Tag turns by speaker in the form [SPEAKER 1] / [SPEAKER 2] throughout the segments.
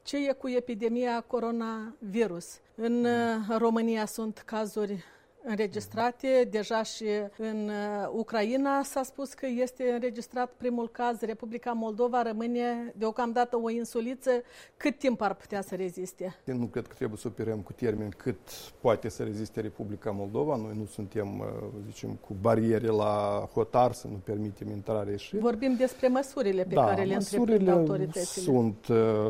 [SPEAKER 1] Ce e cu epidemia coronavirus? În România sunt cazuri înregistrate, deja și în Ucraina s-a spus că este înregistrat primul caz. Republica Moldova rămâne deocamdată o insuliță. Cât timp ar putea să reziste?
[SPEAKER 2] Nu cred că trebuie să operăm cu termen cât poate să reziste Republica Moldova. Noi nu suntem, zicem, cu bariere la hotar să nu permitem intrare ieșire.
[SPEAKER 1] Vorbim despre măsurile pe care le întreprind autoritățile.
[SPEAKER 2] Sunt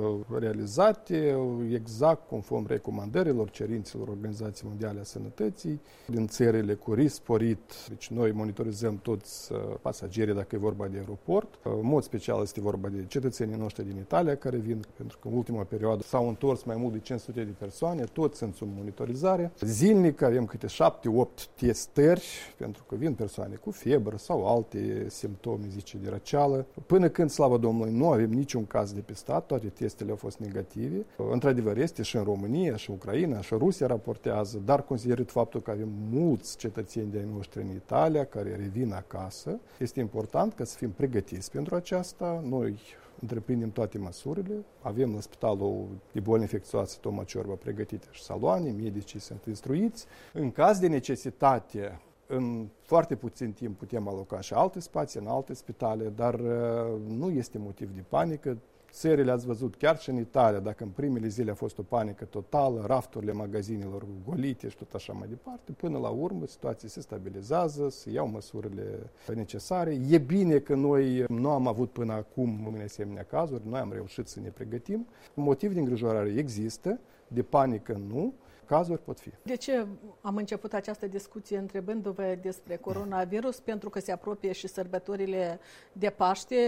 [SPEAKER 2] realizate exact conform recomandărilor, cerințelor Organizației Mondiale a Sănătății. Din țările cu risc sporit, deci noi monitorizăm toți pasagerii dacă e vorba de aeroport. În mod special este vorba de cetățenii noștri din Italia care vin, pentru că în ultima perioadă s-au întors mai mult de 500 de persoane, toți sunt sub monitorizare. Zilnic avem câte 7-8 testări, pentru că vin persoane cu febră sau alte simptome, zice, de răceală. Până când, slavă Domnului, nu avem niciun caz depistat, toate testele au fost negative. Într-adevăr, este și în România, și Ucraina, și Rusia raportează, dar considerând faptul că avem mulți cetățeni de-ai noștri în Italia care revin acasă. Este important ca să fim pregătiți pentru aceasta. Noi întreprindem toate măsurile. Avem la Spitalul de Boli Infecțioase Toma Ciorba pregătite și saloane, medicii sunt instruiți. În caz de necesitate, în foarte puțin timp putem aloca și alte spații în alte spitale, dar nu este motiv de panică. Țările ați văzut, chiar și în Italia, dacă în primele zile a fost o panică totală, rafturile magazinelor golite și tot așa mai departe, până la urmă situația se stabilizează, se iau măsurile necesare. E bine că noi nu am avut până acum în asemenea cazuri, noi am reușit să ne pregătim. Motiv de îngrijorare există, de panică nu. Cazuri pot fi.
[SPEAKER 1] De ce am început această discuție întrebându-vă despre coronavirus? Pentru că se apropie și sărbătorile de Paște,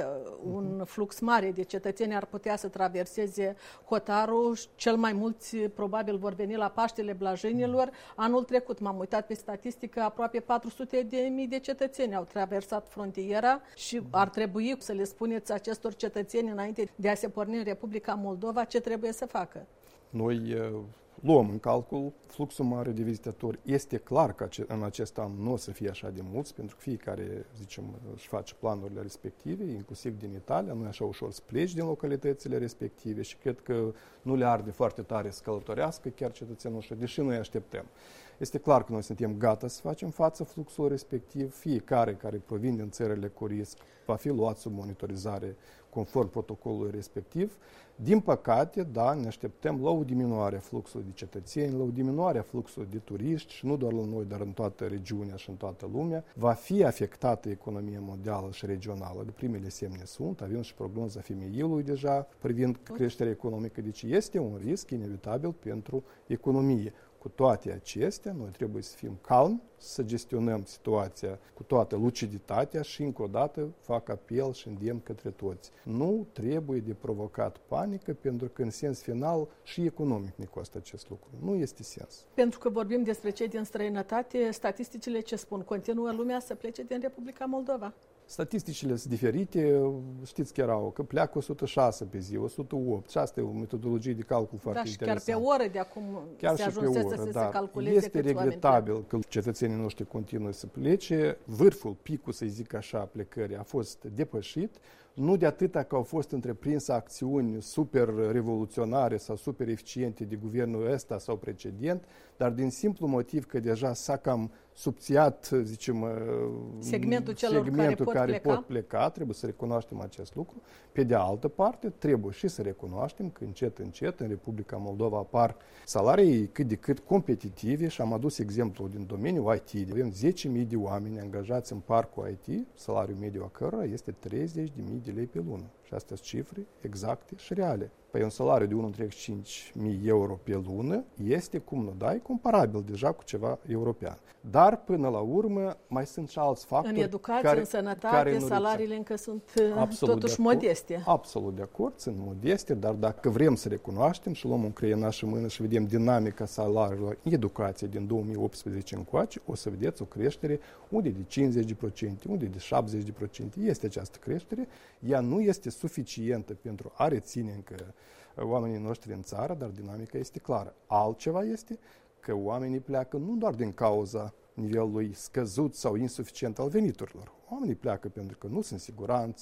[SPEAKER 1] un flux mare de cetățeni ar putea să traverseze hotarul. Cel mai mulți probabil vor veni la Paștele Blajinilor. Anul trecut, m-am uitat pe statistică, aproape 400.000 de cetățeni au traversat frontiera și ar trebui să le spuneți acestor cetățeni înainte de a se porni în Republica Moldova ce trebuie să facă.
[SPEAKER 2] Noi luăm în calcul fluxul mare de vizitatori. Este clar că în acest an nu o să fie așa de mulți, pentru că fiecare, zicem, își face planurile respective, inclusiv din Italia, nu e așa ușor să pleci din localitățile respective și cred că nu le arde foarte tare să călătorească chiar cetățenii noștri, deși noi așteptăm. Este clar că noi suntem gata să facem față fluxul respectiv. Fiecare care provine din țările cu risc va fi luat sub monitorizare conform protocolului respectiv. Din păcate, da, ne așteptăm la o diminuare a fluxului de cetățeni, la o diminuare a fluxului de turiști și nu doar la noi, dar în toată regiunea și în toată lumea. Va fi afectată economia mondială și regională. De primele semne sunt, avem și prognoza FMI-ului deja privind creșterea economică, deci este un risc inevitabil pentru economie. Cu toate acestea, noi trebuie să fim calmi, să gestionăm situația cu toată luciditatea și, încă o dată, fac apel și îndemn către toți. Nu trebuie de provocat panică, pentru că, în sens final, și economic ne costă acest lucru. Nu este sens.
[SPEAKER 1] Pentru că vorbim despre cei din străinătate, statisticile ce spun? Continuă lumea să plece din Republica Moldova?
[SPEAKER 2] Statisticile sunt diferite, știți că erau că pleacă 106 pe zi, 108 și asta e o metodologie de calcul foarte interesantă.
[SPEAKER 1] Chiar pe oră de acum se ajunsese să se calculeze.
[SPEAKER 2] Este regretabil că cetățenii noștri continuă să plece. Vârful, picul, să zic așa, plecării a fost depășit. Nu de atâta că au fost întreprinse acțiuni super revoluționare sau super eficiente de guvernul ăsta sau precedent, dar din simplu motiv că deja s-a cam subțiat, zicem,
[SPEAKER 1] segmentul care pot pleca,
[SPEAKER 2] trebuie să recunoaștem acest lucru. Pe de altă parte, trebuie și să recunoaștem că încet în Republica Moldova apar salarii cât de cât competitive și am adus exemplu din domeniul IT. Avem 10.000 de oameni angajați în parcul IT, salariul mediu a cărora este 30.000 de lei pe lună. Și astea sunt cifre exacte și reale. Păi un salariu de 1,5.000 euro pe lună este, cum nu dai, comparabil deja cu ceva european. Dar, până la urmă, mai sunt și alți factori.
[SPEAKER 1] În educație, în sănătate, salariile încă sunt totuși modeste.
[SPEAKER 2] Absolut de acord, sunt modeste, dar dacă vrem să recunoaștem și luăm un creionaș în mână și vedem dinamica salariilor în educație din 2018 încoace, o să vedeți o creștere unde de 50%, unde de 70%. Este această creștere. Ea nu este suficientă pentru a reține încă oamenii noștri în țară, dar dinamica este clară. Altceva este că oamenii pleacă nu doar din cauza nivelului scăzut sau insuficient al veniturilor. Oamenii pleacă pentru că nu sunt în siguranță,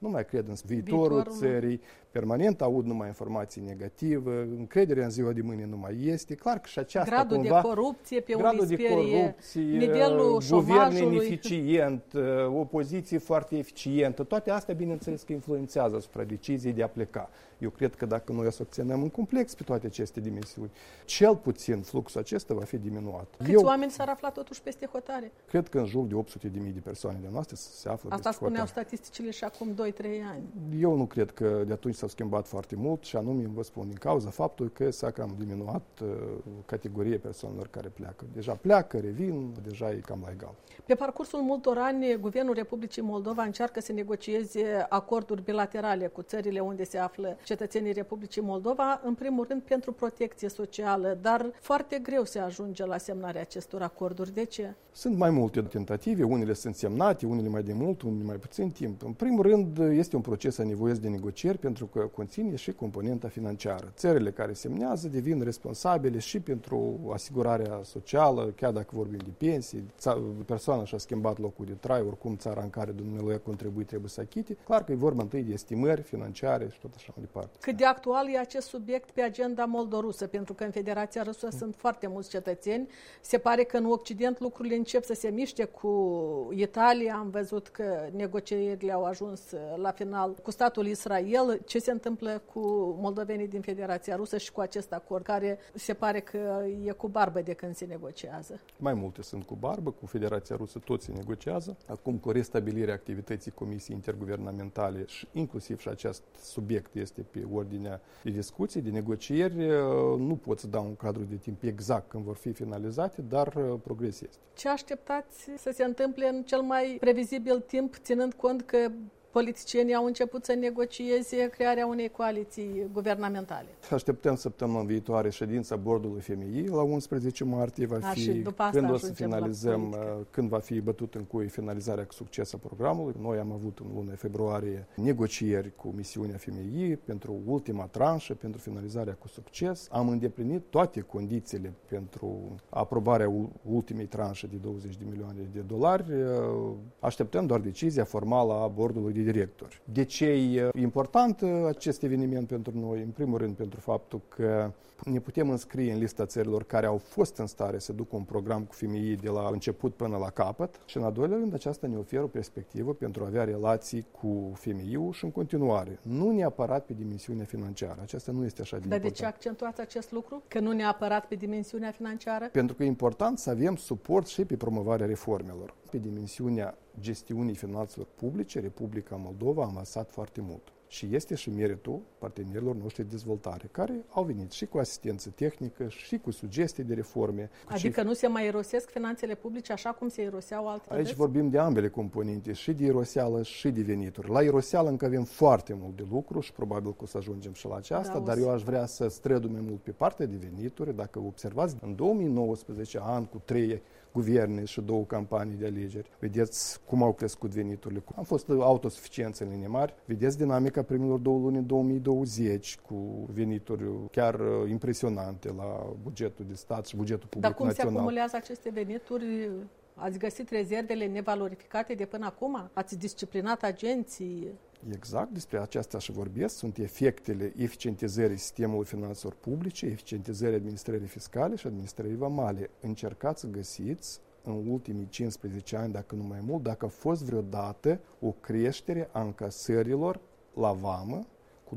[SPEAKER 2] nu mai cred în viitorul țării, permanent aud numai informații negative, încrederea în ziua de mâine nu mai este. Clar că și aceasta
[SPEAKER 1] gradul
[SPEAKER 2] cumva,
[SPEAKER 1] de corupție pe
[SPEAKER 2] gradul de corupție,
[SPEAKER 1] nivelul
[SPEAKER 2] guvern ineficient, opoziție foarte eficientă, toate astea bineînțeles că influențează asupra deciziei de a pleca. Eu cred că dacă noi o să acționăm în complex pe toate aceste dimensiuni, cel puțin fluxul acesta va fi diminuat.
[SPEAKER 1] Câți oameni s-ar afla totuși peste hotare?
[SPEAKER 2] Cred că în jur de 800.000 de persoane de noastre se află
[SPEAKER 1] asta
[SPEAKER 2] peste
[SPEAKER 1] spuneau
[SPEAKER 2] hotare.
[SPEAKER 1] statisticile și acum 2-3 ani.
[SPEAKER 2] Eu nu cred că de atunci s-au schimbat foarte mult și anume, vă spun, din cauza faptului că s-a cam diminuat categoria persoanelor care pleacă. Deja pleacă, revin, deja e cam la egal.
[SPEAKER 1] Pe parcursul multor ani, Guvernul Republicii Moldova încearcă să negocieze acorduri bilaterale cu țările unde se află cetățenii Republicii Moldova, în primul rând pentru protecție socială, dar foarte greu se ajunge la semnarea acestor acorduri. De ce?
[SPEAKER 2] Sunt mai multe tentative, unele sunt semnate, unele mai de mult, unele mai puțin timp. În primul rând, este un proces anevoios de negocieri pentru că conține și componenta financiară. Țările care semnează devin responsabile și pentru asigurarea socială, chiar dacă vorbim de pensii, persoana și-a schimbat locul de trai, oricum țara în care dumneavoastră contribui trebuie să achite. Clar că e vorba întâi de estimări financiare și tot așa mai departe.
[SPEAKER 1] Cât de actual e acest subiect pe agenda moldorusă? Pentru că în Federația Rusă sunt foarte mulți cetățeni. Se pare că în Occident lucrurile încep să se miște cu Italia. Am văzut că negocierile au ajuns la final cu statul Israel. Ce se întâmplă cu moldovenii din Federația Rusă și cu acest acord, care se pare că e cu barbă de când se negociază?
[SPEAKER 2] Mai multe sunt cu barbă, cu Federația Rusă toți se negociază. Acum, cu restabilirea activității Comisiei Interguvernamentale și inclusiv și acest subiect este pe ordinea de discuții, de negocieri, nu pot să dau un cadru de timp exact când vor fi finalizate, dar progres este.
[SPEAKER 1] Ce așteptați să se întâmple în cel mai previzibil timp, ținând cont că politicienii au început să negocieze crearea unei coaliții guvernamentale?
[SPEAKER 2] Așteptăm săptămâna viitoare ședința bordului FMI la 11 martie va fi când o să finalizăm, când va fi bătut în cui finalizarea cu succes a programului. Noi am avut în luna februarie negocieri cu misiunea FMI pentru ultima tranșă, pentru finalizarea cu succes. Am îndeplinit toate condițiile pentru aprobarea ultimei tranșe de 20 de milioane de dolari. Așteptăm doar decizia formală a bordului de directori. De ce e important acest eveniment pentru noi? În primul rând pentru faptul că ne putem înscrie în lista țărilor care au fost în stare să ducă un program cu FMI de la început până la capăt și în al doilea rând aceasta ne oferă o perspectivă pentru a avea relații cu FMI-ul și în continuare. Nu neapărat pe dimensiunea financiară. Aceasta nu este așa de important.
[SPEAKER 1] Dar de ce accentuați acest lucru? Că nu neapărat pe dimensiunea financiară?
[SPEAKER 2] Pentru că e important să avem suport și pe promovarea reformelor. Pe dimensiunea gestiunii finanțelor publice, Republica Moldova a avansat foarte mult. Și este și meritul partenerilor noștri de dezvoltare, care au venit și cu asistență tehnică, și cu sugestii de reforme.
[SPEAKER 1] Adică nu se mai irosesc finanțele publice așa cum se iroseau altfel?
[SPEAKER 2] Aici vorbim de ambele componente, și de iroseală și de venituri. La iroseală încă avem foarte mult de lucru și probabil că o să ajungem și la aceasta, dar eu aș vrea să strădu mai mult pe partea de venituri. Dacă observați, în 2019, an cu 3 guverne și 2 campanii de alegeri, vedeți cum au crescut veniturile. Am fost autosuficiență în linii mari. Vedeți dinamica primilor 2 luni în 2020 cu venituri chiar impresionante la bugetul de stat și bugetul public național.
[SPEAKER 1] Dar cum se acumulează aceste venituri? Ați găsit rezervele nevalorificate de până acum? Ați disciplinat agenții?
[SPEAKER 2] Exact, despre aceasta și vorbesc. Sunt efectele eficientizării sistemului finanțelor publice, eficientizării administrării fiscale și administrării vamale. Încercați să găsiți în ultimii 15 ani, dacă nu mai mult, dacă a fost vreodată o creștere a încasărilor la vamă cu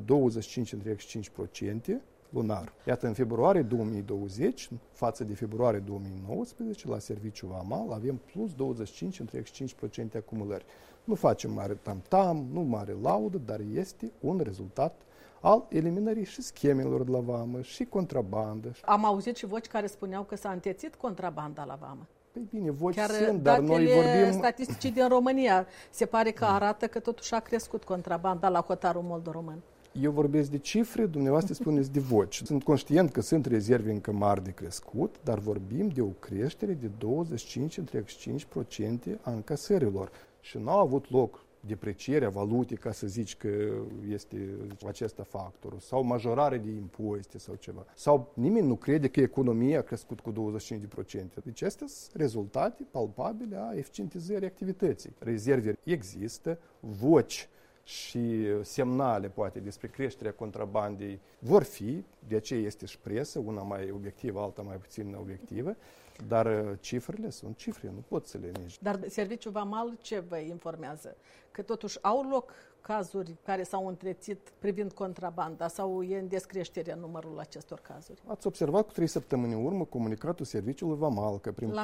[SPEAKER 2] 25,5% lunar. Iată, în februarie 2020, față de februarie 2019, la serviciul vamal avem plus 25,5% acumulări. Nu facem mare tam-tam, nu mare laudă, dar este un rezultat al eliminării și schemelor de la vamă și contrabandă.
[SPEAKER 1] Am auzit și voci care spuneau că s-a întețit contrabanda la vamă.
[SPEAKER 2] Păi bine, voci
[SPEAKER 1] chiar
[SPEAKER 2] sunt, dar noi vorbim...
[SPEAKER 1] statisticii din România se pare că arată că totuși a crescut contrabanda la hotarul moldo-român.
[SPEAKER 2] Eu vorbesc de cifre, dumneavoastră spuneți de voci. Sunt conștient că sunt rezerve încă mari de crescut, dar vorbim de o creștere de 25,5% a încasărilor. Și n-a avut loc deprecierea valutei, ca să zici că este acesta factorul, sau majorare de impozite sau ceva. Sau nimeni nu crede că economia a crescut cu 25%. Deci astea sunt rezultate palpabile a eficientizării activității. Rezerve există, voci și semnale, poate, despre creșterea contrabandei vor fi, de aceea este și presă, una mai obiectivă, alta mai puțin obiectivă, dar cifrele sunt cifre, nu pot să le negi.
[SPEAKER 1] Dar Serviciul Vamal ce vă informează? Că totuși au loc cazuri care s-au întrețit privind contrabanda sau e în descreștere numărul acestor cazuri?
[SPEAKER 2] Ați observat cu 3 săptămâni în urmă comunicatul Serviciului Vamal, că prin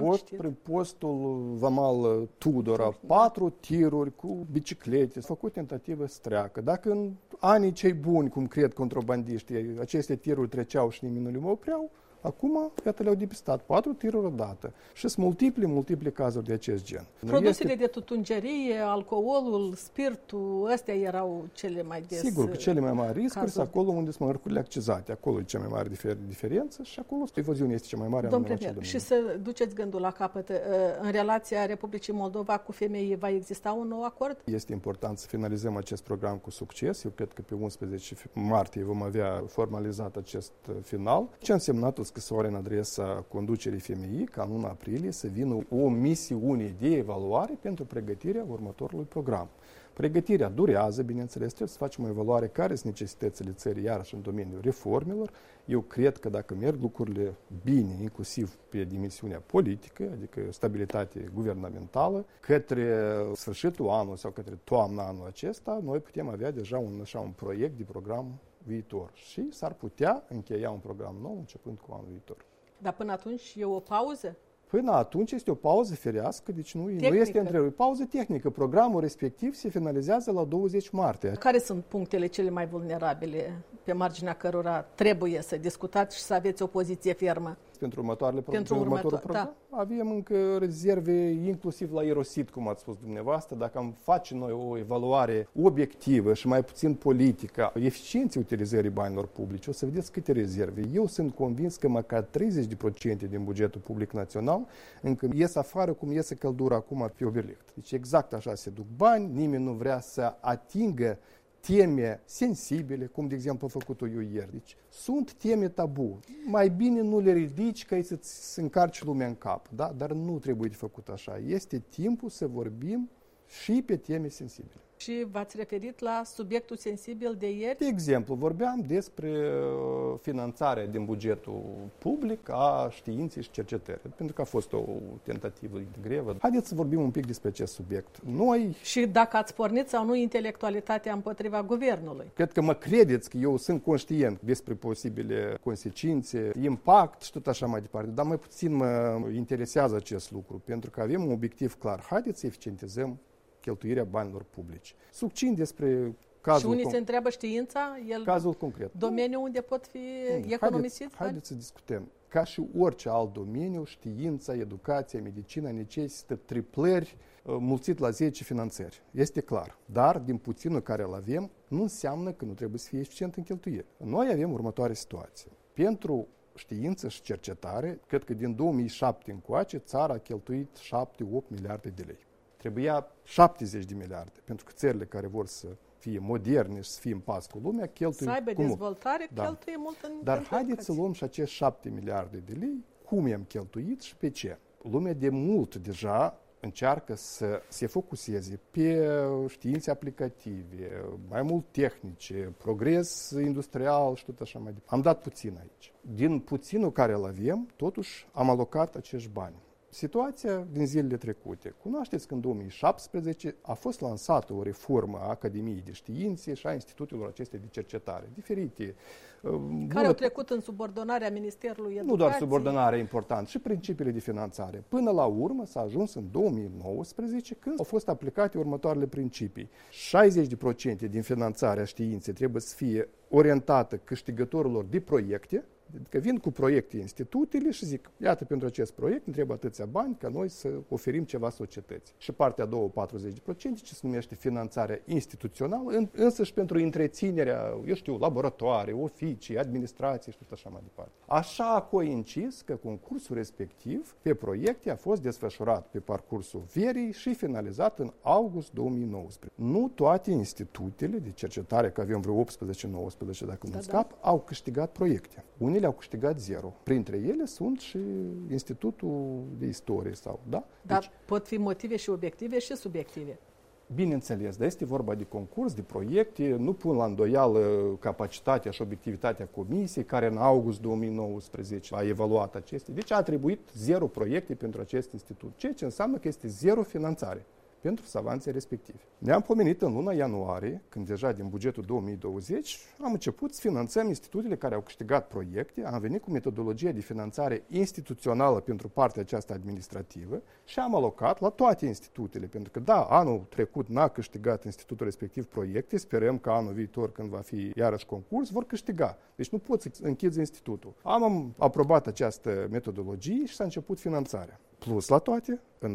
[SPEAKER 2] postul Vamal Tudora, 4 tiruri cu biciclete, s-au făcut tentativă să treacă. Dacă în anii cei buni, cum cred contrabandiștii, aceste tiruri treceau și nimeni nu le opreau, acum, iată, le-au depistat 4 tiruri odată și sunt multiple cazuri de acest gen.
[SPEAKER 1] Produsele de tutungerie, alcoolul, spiritul, astea erau cele mai des.
[SPEAKER 2] Sigur că cele mai mari riscuri sunt acolo unde sunt mărfurile accizate. Acolo e cea mai mare diferență și acolo evaziunea este cea mai mare.
[SPEAKER 1] Domnul premier, și să duceți gândul la capăt, în relația Republicii Moldova cu FMI va exista un nou acord?
[SPEAKER 2] Este important să finalizăm acest program cu succes. Eu cred că pe 11 martie vom avea formalizat acest final. Ce a însemnat o scrisoare în adresa conducerii FMI ca în luna aprilie să vină o misiune de evaluare pentru pregătirea următorului program. Pregătirea durează, bineînțeles, trebuie să facem o evaluare care sunt necesitățile țării, iarăși în domeniul reformelor. Eu cred că dacă merg lucrurile bine, inclusiv pe dimensiunea politică, adică stabilitate guvernamentală, către sfârșitul anului sau către toamna anul acesta, noi putem avea deja un proiect de program viitor și s-ar putea încheia un program nou începând cu anul viitor.
[SPEAKER 1] Dar până atunci e o pauză?
[SPEAKER 2] Până atunci este o pauză firească, deci nu este întrerupere. Pauză tehnică. Programul respectiv se finalizează la 20 martie.
[SPEAKER 1] Care sunt punctele cele mai vulnerabile pe marginea cărora trebuie să discutați și să aveți o poziție fermă?
[SPEAKER 2] Pentru următorul program avem încă rezerve, inclusiv la Irosit, cum ați spus dumneavoastră. Dacă am face noi o evaluare obiectivă și mai puțin politică a eficienței utilizării banilor publici, o să vedeți câte rezerve. Eu sunt convins că măcar 30% din bugetul public național încă ies afară cum iese căldura acum pe Oberlicht. Deci exact așa se duc bani, nimeni nu vrea să atingă teme sensibile, cum de exemplu a făcut-o eu ieri. Deci sunt teme tabu. Mai bine nu le ridici ca să-ți încarci lumea în cap. Da? Dar nu trebuie de făcut așa. Este timpul să vorbim și pe teme sensibile.
[SPEAKER 1] Și v-ați referit la subiectul sensibil de ieri?
[SPEAKER 2] De exemplu, vorbeam despre finanțarea din bugetul public a științei și cercetării, pentru că a fost o tentativă de grevă. Haideți să vorbim un pic despre acest subiect.
[SPEAKER 1] Și dacă ați pornit sau nu intelectualitatea împotriva guvernului?
[SPEAKER 2] Cred că mă credeți că eu sunt conștient despre posibile consecințe, impact și tot așa mai departe, dar mai puțin mă interesează acest lucru, pentru că avem un obiectiv clar. Haideți să eficientizăm cheltuirea banilor publici. Succint despre cazul
[SPEAKER 1] și unii se întreabă știința,
[SPEAKER 2] cazul concret.
[SPEAKER 1] Domeniul unde pot fi economisiți?
[SPEAKER 2] Haideți să discutăm. Ca și orice alt domeniu, știința, educația, medicina necesită triplări mulțit la 10 finanțări. Este clar. Dar, din puținul care îl avem, nu înseamnă că nu trebuie să fie eficient în cheltuire. Noi avem următoarea situație. Pentru știință și cercetare, cred că din 2007 încoace, țara a cheltuit 7-8 miliarde de lei. Trebuia 70 de miliarde, pentru că țările care vor să fie moderne și să fie în pas cu lumea, cheltuie
[SPEAKER 1] să aibă dezvoltare, cheltuie mult în
[SPEAKER 2] Dar haideți să luăm și acești 7 miliarde de lei, cum i-am cheltuit și pe ce. Lumea de mult deja încearcă să se focuseze pe științe aplicative, mai mult tehnice, progres industrial și tot așa mai departe. Am dat puțin aici. Din puținul care îl avem, totuși am alocat acești bani. Situația din zilele trecute. Cunoașteți că în 2017 a fost lansată o reformă a Academiei de Științe și a institutelor acestea de cercetare, diferite.
[SPEAKER 1] Care au trecut în subordonarea Ministerului Educației.
[SPEAKER 2] Nu doar subordonarea important, și principiile de finanțare. Până la urmă s-a ajuns în 2019 când au fost aplicate următoarele principii. 60% din finanțarea științei trebuie să fie orientată câștigătorilor de proiecte, Adică vin cu proiecte institutele și zic, iată, pentru acest proiect ne trebuie atâția bani ca noi să oferim ceva societății. Și partea a doua, 40%, ce se numește finanțarea instituțională, însă și pentru întreținerea, laboratoare, oficii, administrații și tot așa mai departe. Așa a coincis că concursul respectiv pe proiecte a fost desfășurat pe parcursul verii și finalizat în august 2019. Nu toate institutele de cercetare, că avem vreo 18-19 dacă nu scap, au câștigat proiecte. Unele au câștigat zero. Printre ele sunt și Institutul de Istorie. Dar
[SPEAKER 1] pot fi motive și obiective și subiective.
[SPEAKER 2] Bineînțeles, dar este vorba de concurs, de proiecte, nu pun la îndoială capacitatea și obiectivitatea comisiei, care în august 2019 a evaluat acestea. Deci a trebuit 0 proiecte pentru acest institut, ceea ce înseamnă că este 0 finanțare pentru savanții respectivi. Ne-am pomenit în luna ianuarie, când deja din bugetul 2020 am început să finanțăm institutele care au câștigat proiecte, am venit cu metodologia de finanțare instituțională pentru partea aceasta administrativă și am alocat la toate institutele, pentru că da, anul trecut n-a câștigat institutul respectiv proiecte, sperăm că anul viitor, când va fi iarăși concurs, vor câștiga. Deci nu poți să închizi institutul. Am aprobat această metodologie și s-a început finanțarea. Plus la toate, în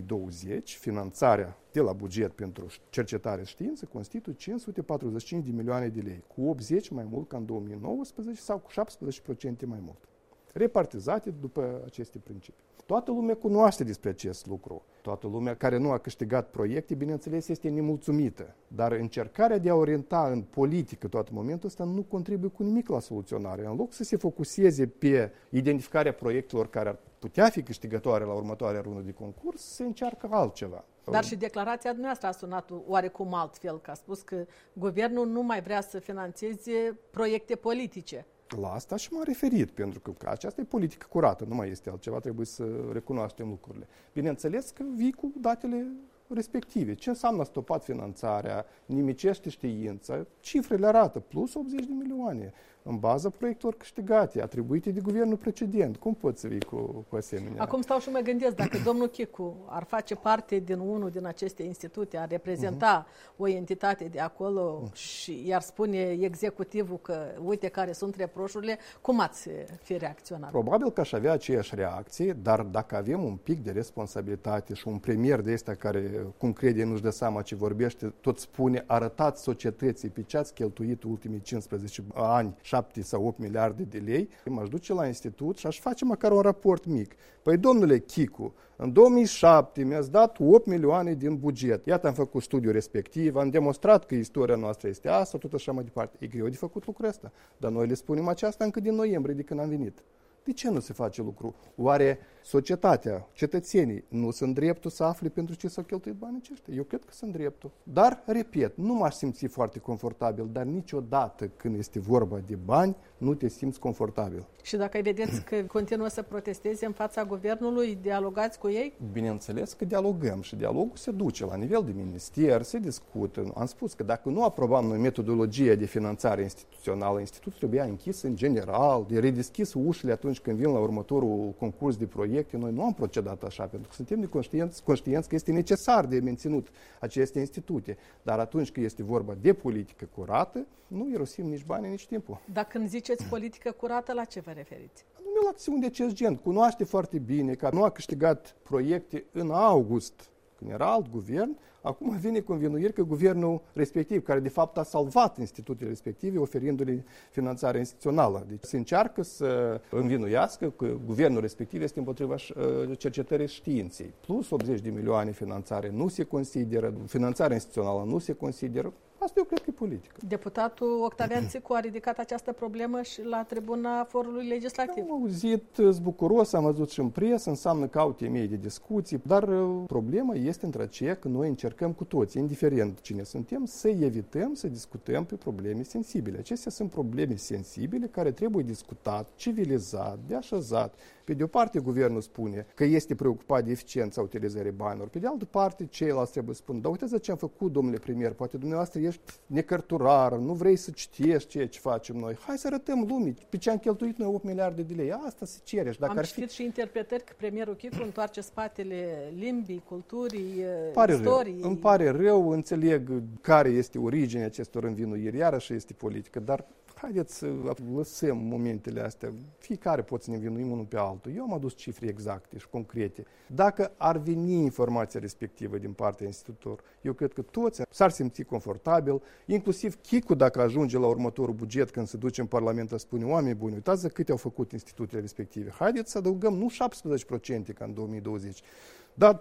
[SPEAKER 2] 2020, finanțarea de la buget pentru cercetare și știință constituie 545 de milioane de lei, cu 80 mai mult ca în 2019 sau cu 17% mai mult, repartizate după aceste principii. Toată lumea cunoaște despre acest lucru. Toată lumea care nu a câștigat proiecte, bineînțeles, este nemulțumită. Dar încercarea de a orienta în politică tot momentul ăsta nu contribuie cu nimic la soluționare. În loc să se focuseze pe identificarea proiectelor care ar putea fi câștigătoare la următoarea rundă de concurs, se încearcă altceva.
[SPEAKER 1] Dar și declarația dumneavoastră a sunat oarecum altfel, că a spus că guvernul nu mai vrea să finanțeze proiecte politice.
[SPEAKER 2] La asta și m-am referit, pentru că aceasta e politică curată, nu mai este altceva, trebuie să recunoaștem lucrurile. Bineînțeles că vii cu datele respective. Ce înseamnă stopat finanțarea, nimicește știința, cifrele arată, plus 80 de milioane, în baza proiectelor câștigate, atribuite de guvernul precedent. Cum poți să vii cu asemenea?
[SPEAKER 1] Acum stau și mă gândesc, dacă domnul Chicu ar face parte din unul din aceste institute, ar reprezenta o entitate de acolo și i-ar spune executivul că uite care sunt reproșurile, cum ați fi reacționat?
[SPEAKER 2] Probabil că aș avea aceeași reacție, dar dacă avem un pic de responsabilitate și un premier de ăsta care, cum crede, nu-și dă seama ce vorbește, tot spune, arătați societății pe ce ați cheltuit ultimii 15 ani, 7 sau 8 miliarde de lei, m-aș duce la institut și aș face măcar un raport mic. Păi, domnule Chicu, în 2007 mi-ați dat 8 milioane din buget. Iată, am făcut studiul respectiv, am demonstrat că istoria noastră este asta, tot așa mai departe. E greu de făcut lucrul ăsta, dar noi le spunem aceasta încă din noiembrie, de când am venit. De ce nu se face lucru? Oare societatea, cetățenii, nu sunt dreptul să afle pentru ce s-au cheltuit banii aceștia? Eu cred că sunt dreptul. Dar, repet, nu m-aș simți foarte confortabil, dar niciodată când este vorba de bani, nu te simți confortabil.
[SPEAKER 1] Și dacă îi vedeți că continuă să protesteze în fața guvernului, dialogați cu ei?
[SPEAKER 2] Bineînțeles că dialogăm și dialogul se duce la nivel de minister, se discută. Am spus că dacă nu aprobam noi metodologia de finanțare instituțională, institutul trebuia închis în general, de redeschis ușile atunci când vin la următorul concurs de proiecte. Noi nu am procedat așa, pentru că suntem conștienți că este necesar de menținut aceste institute. Dar atunci când este vorba de politică curată, nu irosim nici bani, nici timpul.
[SPEAKER 1] Dacă când ziceți politică curată, la ce vă referiți?
[SPEAKER 2] Anume la acțiuni de acest gen. Cunoaște foarte bine că nu a câștigat proiecte în august, când era alt guvern. Acum vine cu învinuiri că guvernul respectiv, care de fapt a salvat institutele respective, oferindu-le finanțare instituțională. Deci se încearcă să învinuiască că guvernul respectiv este împotriva cercetării științei. Plus 80 de milioane finanțare nu se consideră, finanțarea instituțională nu se consideră. Asta eu cred că e politică.
[SPEAKER 1] Deputatul Octavian Țicu a ridicat această problemă și la tribuna forului legislativ.
[SPEAKER 2] Am auzit, sunt bucuros, am văzut și în presă, înseamnă că au temei de discuții, dar problema este între aceea că noi încercăm cu toți, indiferent cine suntem, să evităm să discutăm pe probleme sensibile. Acestea sunt probleme sensibile care trebuie discutat, civilizat, de așezat. Pe de o parte, guvernul spune că este preocupat de eficiența utilizării banilor. Pe de altă parte, ceilalți trebuie să spună, dar uite ce am făcut, domnule premier, poate dumneavoastră ești necărturar, nu vrei să citești ceea ce facem noi. Hai să arătăm lumii pe ce am cheltuit noi 8 miliarde de lei. Asta se cere. Și dacă
[SPEAKER 1] am citit și interpretări că premierul Chicu întoarce spatele limbii, culturii, istoriei.
[SPEAKER 2] Îmi pare rău, înțeleg care este originea acestor învinuiri, iarăși este politică, dar haideți să lăsăm momentele astea. Fiecare pot să ne învinuim unul pe altul. Eu am adus cifre exacte și concrete. Dacă ar veni informația respectivă din partea institutor, eu cred că toți s-ar simți confortabil, inclusiv Chicu, dacă ajunge la următorul buget, când se duce în Parlament, a spune, oameni buni, uitați câte au făcut institutele respective. Haideți să adăugăm nu 17% ca în 2020, dar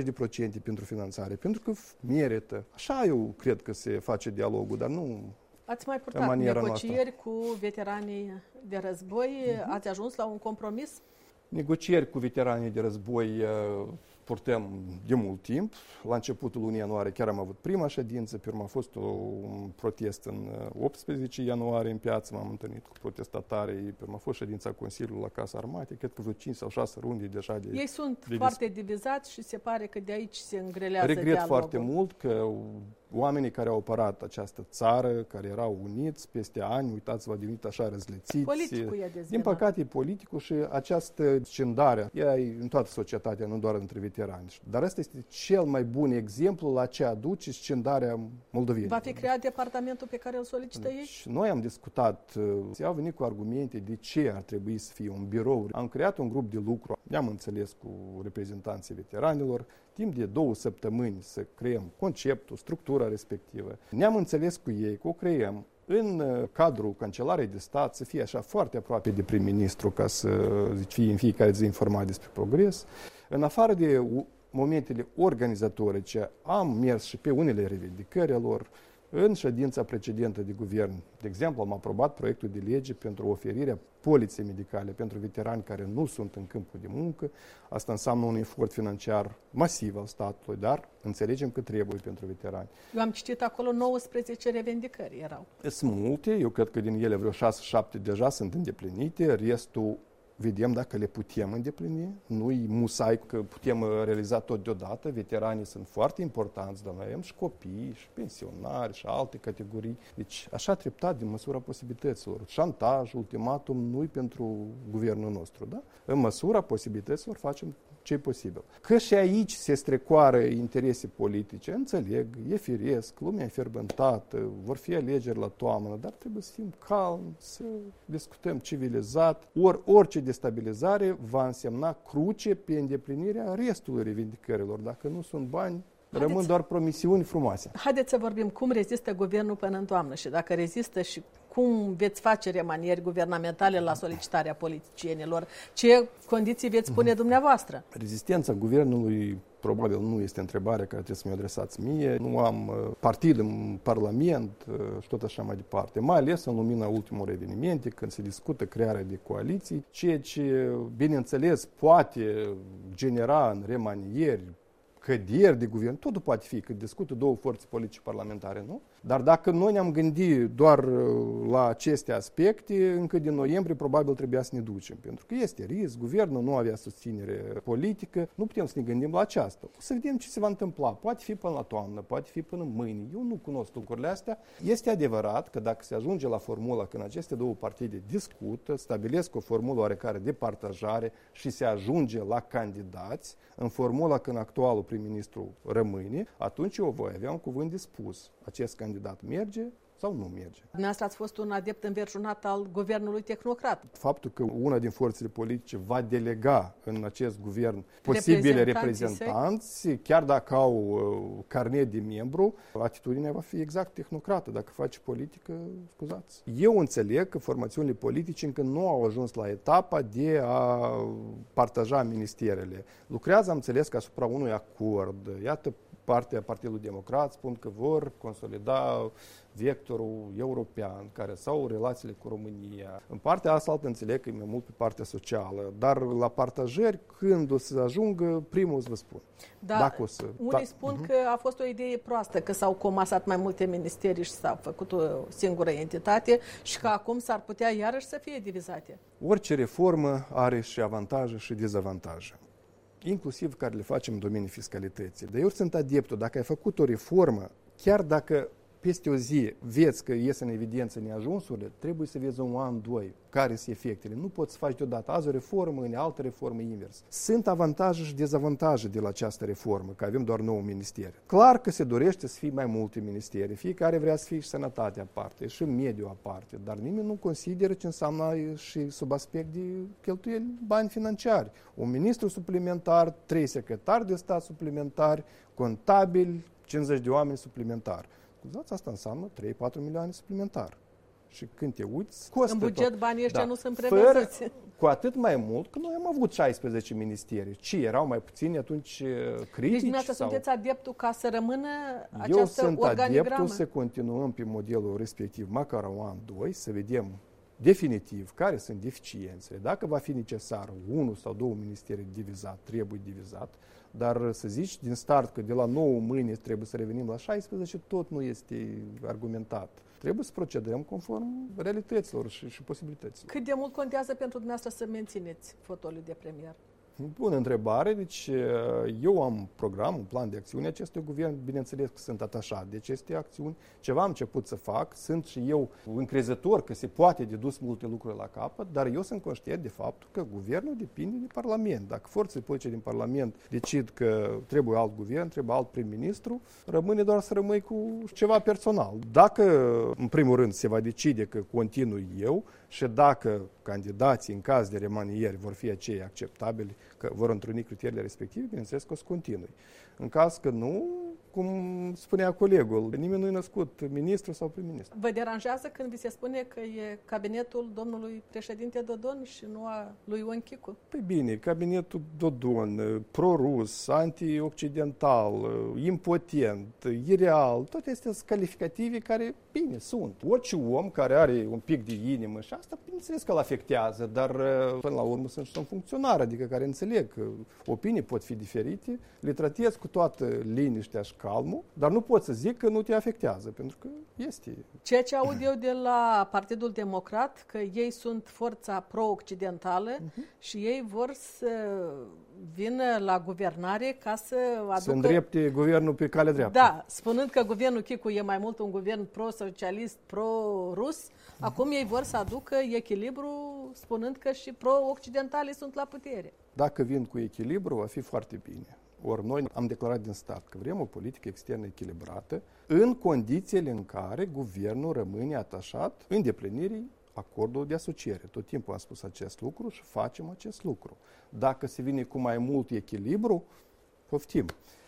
[SPEAKER 2] 30% pentru finanțare, pentru că merită. Așa eu cred că se face dialogul, dar nu...
[SPEAKER 1] Ați mai purtat negocieri cu veteranii de război? Ați ajuns la un compromis?
[SPEAKER 2] Negocieri cu veteranii de război purtăm de mult timp. La începutul lunii ianuarie chiar am avut prima ședință, pe urmă a fost un protest în 18 ianuarie în piață, m-am întâlnit cu protestatarii, pe urmă a fost ședința Consiliului la Casa Armatei, cred că vreo 5 sau 6 runde deja de...
[SPEAKER 1] Ei sunt foarte divizați și se pare că de aici se îngrelează
[SPEAKER 2] Regret
[SPEAKER 1] dialogul.
[SPEAKER 2] foarte mult că oamenii care au apărat această țară, care erau uniți peste ani, uitați-vă, au devenit așa răzlețiți.
[SPEAKER 1] Politicul e dezbinat.
[SPEAKER 2] Din păcate, politicul și această scindare, ea e în toată societatea, nu doar între veterani. Dar ăsta este cel mai bun exemplu la ce aduce scindarea moldovenilor.
[SPEAKER 1] Va fi creat departamentul pe care îl solicită ei?
[SPEAKER 2] Noi am discutat, au venit cu argumente de ce ar trebui să fie un birou. Am creat un grup de lucru, ne-am înțeles cu reprezentanții veteranilor, timp de 2 săptămâni să creăm conceptul, structura respectivă. Ne-am înțeles cu ei că o creăm în cadrul Cancelariei de Stat, să fie așa foarte aproape de prim-ministru ca să fie în fiecare zi informat despre progres. În afară de momentele organizatorice, am mers și pe unele revendicări lor. În ședința precedentă de guvern, de exemplu, am aprobat proiectul de lege pentru oferirea poliței medicale pentru veterani care nu sunt în câmpul de muncă. Asta înseamnă un efort financiar masiv al statului, dar înțelegem că trebuie pentru veterani.
[SPEAKER 1] Eu am citit acolo 19 revendicări erau.
[SPEAKER 2] Sunt multe, eu cred că din ele vreo 6-7 deja sunt îndeplinite, restul vedem dacă le putem îndeplini. Nu-i musai că putem realiza tot deodată. Veteranii sunt foarte importanți, dar noi avem și copii, și pensionari, și alte categorii. Deci, așa treptat, din măsura posibilităților. Șantaj, ultimatum, nu-i pentru guvernul nostru, da? În măsura posibilităților facem ce-i posibil. Că și aici se strecoară interese politice, înțeleg, e firesc, lumea e fierbântată, vor fi alegeri la toamnă, dar trebuie să fim calmi, să discutăm civilizat. Orice destabilizare va însemna cruce pe îndeplinirea restului revendicărilor. Dacă nu sunt bani, rămân doar promisiuni frumoase.
[SPEAKER 1] Haideți să vorbim cum rezistă guvernul până în toamnă și dacă rezistă și cum veți face remanieri guvernamentale la solicitarea politicienilor? Ce condiții veți pune dumneavoastră?
[SPEAKER 2] Rezistența guvernului probabil nu este întrebarea care trebuie să mi-o adresați mie. Nu am partid în Parlament și tot așa mai departe. Mai ales în lumina ultimor evenimente, când se discută crearea de coaliții, ceea ce, bineînțeles, poate genera în remanieri, căderi de guvern, totul poate fi, că discută 2 forțe politice parlamentare, nu? Dar dacă noi ne-am gândit doar la aceste aspecte, încă din noiembrie probabil trebuia să ne ducem, pentru că este risc, guvernul nu avea susținere politică, nu putem să ne gândim la aceasta. O să vedem ce se va întâmpla, poate fi până la toamnă, poate fi până mâine, eu nu cunosc lucrurile astea. Este adevărat că dacă se ajunge la formula când aceste 2 partide discută, stabilesc o formulă oarecare de partajare și se ajunge la candidați, în formula când actualul prim-ministru rămâne, atunci eu voi avea un cuvânt de spus. Acest candidat merge sau nu merge.
[SPEAKER 1] Dumneavoastră ați fost un adept înverșunat al guvernului tehnocrat.
[SPEAKER 2] Faptul că una din forțele politice va delega în acest guvern posibile reprezentanți, chiar dacă au carnet de membru, atitudinea va fi exact tehnocrată. Dacă faci politică, scuzați. Eu înțeleg că formațiunile politice încă nu au ajuns la etapa de a partaja ministerele. Lucrează, am înțeles, că asupra unui acord. Iată, partea Partidului Democrat spun că vor consolida vectorul european, care sau relațiile cu România. În partea asta înțeleg că e mai mult pe partea socială, dar la partajări, când o să ajungă, primul o să vă spun.
[SPEAKER 1] Da, unii spun că a fost o idee proastă, că s-au comasat mai multe ministerii și s-a făcut o singură entitate și că acum s-ar putea iarăși să fie divizate.
[SPEAKER 2] Orice reformă are și avantaje și dezavantaje, inclusiv care le facem în domeniul fiscalității. Dar eu sunt adeptul, dacă ai făcut o reformă, chiar dacă peste o zi vezi că ies în evidență neajunsurile, trebuie să vezi 1 an, 2, care sunt efectele. Nu poți să faci deodată azi o reformă, în altă reformă invers. Sunt avantaje și dezavantaje de la această reformă, că avem doar 9 ministeri. Clar că se dorește să fie mai multe ministeri, fiecare vrea să fie și sănătatea aparte, și mediul aparte, dar nimeni nu consideră ce înseamnă și sub aspect de cheltuieli bani financiari. Un ministru suplimentar, 3 secretari de stat suplimentari, contabili, 50 de oameni suplimentari. Scuzați, asta înseamnă 3-4 milioane suplimentar. Și când te uiți, costă
[SPEAKER 1] în buget
[SPEAKER 2] tot.
[SPEAKER 1] Banii ăștia nu sunt prevăzuți.
[SPEAKER 2] Cu atât mai mult că noi am avut 16 ministeri. Ce, erau mai puțini atunci critici?
[SPEAKER 1] Deci dumneavoastră sunteți adeptul ca să rămână această
[SPEAKER 2] organigramă? Eu sunt
[SPEAKER 1] organigramă?
[SPEAKER 2] adeptul să continuăm pe modelul respectiv, măcar 1 an, 2, să vedem definitiv care sunt deficiențele. Dacă va fi necesar 1 sau 2 ministere divizat, trebuie divizat, dar să zici din start că de la 9 mâine trebuie să revenim la 16, tot nu este argumentat. Trebuie să procedăm conform realităților și posibilităților.
[SPEAKER 1] Cât de mult contează pentru dumneavoastră să mențineți fotoliul de premier?
[SPEAKER 2] Bună întrebare. Deci eu am un plan de acțiune acestui guvern. Bineînțeles că sunt atașat de aceste acțiuni. Ceva am început să fac. Sunt și eu încrezător că se poate de dus multe lucruri la capăt, dar eu sunt conștient de faptul că guvernul depinde de Parlament. Dacă forțele politice din Parlament decid că trebuie alt guvern, trebuie alt prim-ministru, rămâne doar să rămâi cu ceva personal. Dacă, în primul rând, se va decide că continui eu și dacă candidații, în caz de remanieri, vor fi acei acceptabili, că vor întruni criteriile respective, bineînțeles că o să continui. În caz că nu, cum spunea colegul, nimeni nu e născut ministru sau prim-ministru.
[SPEAKER 1] Vă deranjează când vi se spune că e cabinetul domnului președinte Dodon și nu a lui Ion Chicu?
[SPEAKER 2] Păi bine, cabinetul Dodon, pro-rus, anti-occidental, impotent, ireal, toate astea sunt calificative care, bine, sunt. Orice om care are un pic de inimă și asta, bineînțeles că îl afectează, dar până la urmă sunt și un funcționar, adică care înțeleg că opinii pot fi diferite, le tratez cu toată liniștea și calmul, dar nu pot să zic că nu te afectează, pentru că este.
[SPEAKER 1] Ceea ce aud eu de la Partidul Democrat, că ei sunt forța pro-occidentală și ei vor să vină la guvernare ca să aducă...
[SPEAKER 2] Să îndrepte guvernul pe cale dreaptă.
[SPEAKER 1] Da, spunând că guvernul Chicu e mai mult un guvern pro-socialist, pro-rus, acum ei vor să aducă echilibru, spunând că și pro-occidentalii sunt la putere.
[SPEAKER 2] Dacă vin cu echilibru, va fi foarte bine. Ori noi am declarat din start că vrem o politică externă echilibrată în condițiile în care guvernul rămâne atașat îndeplinirii acordului de asociere. Tot timpul am spus acest lucru și facem acest lucru. Dacă se vine cu mai mult echilibru, poftim.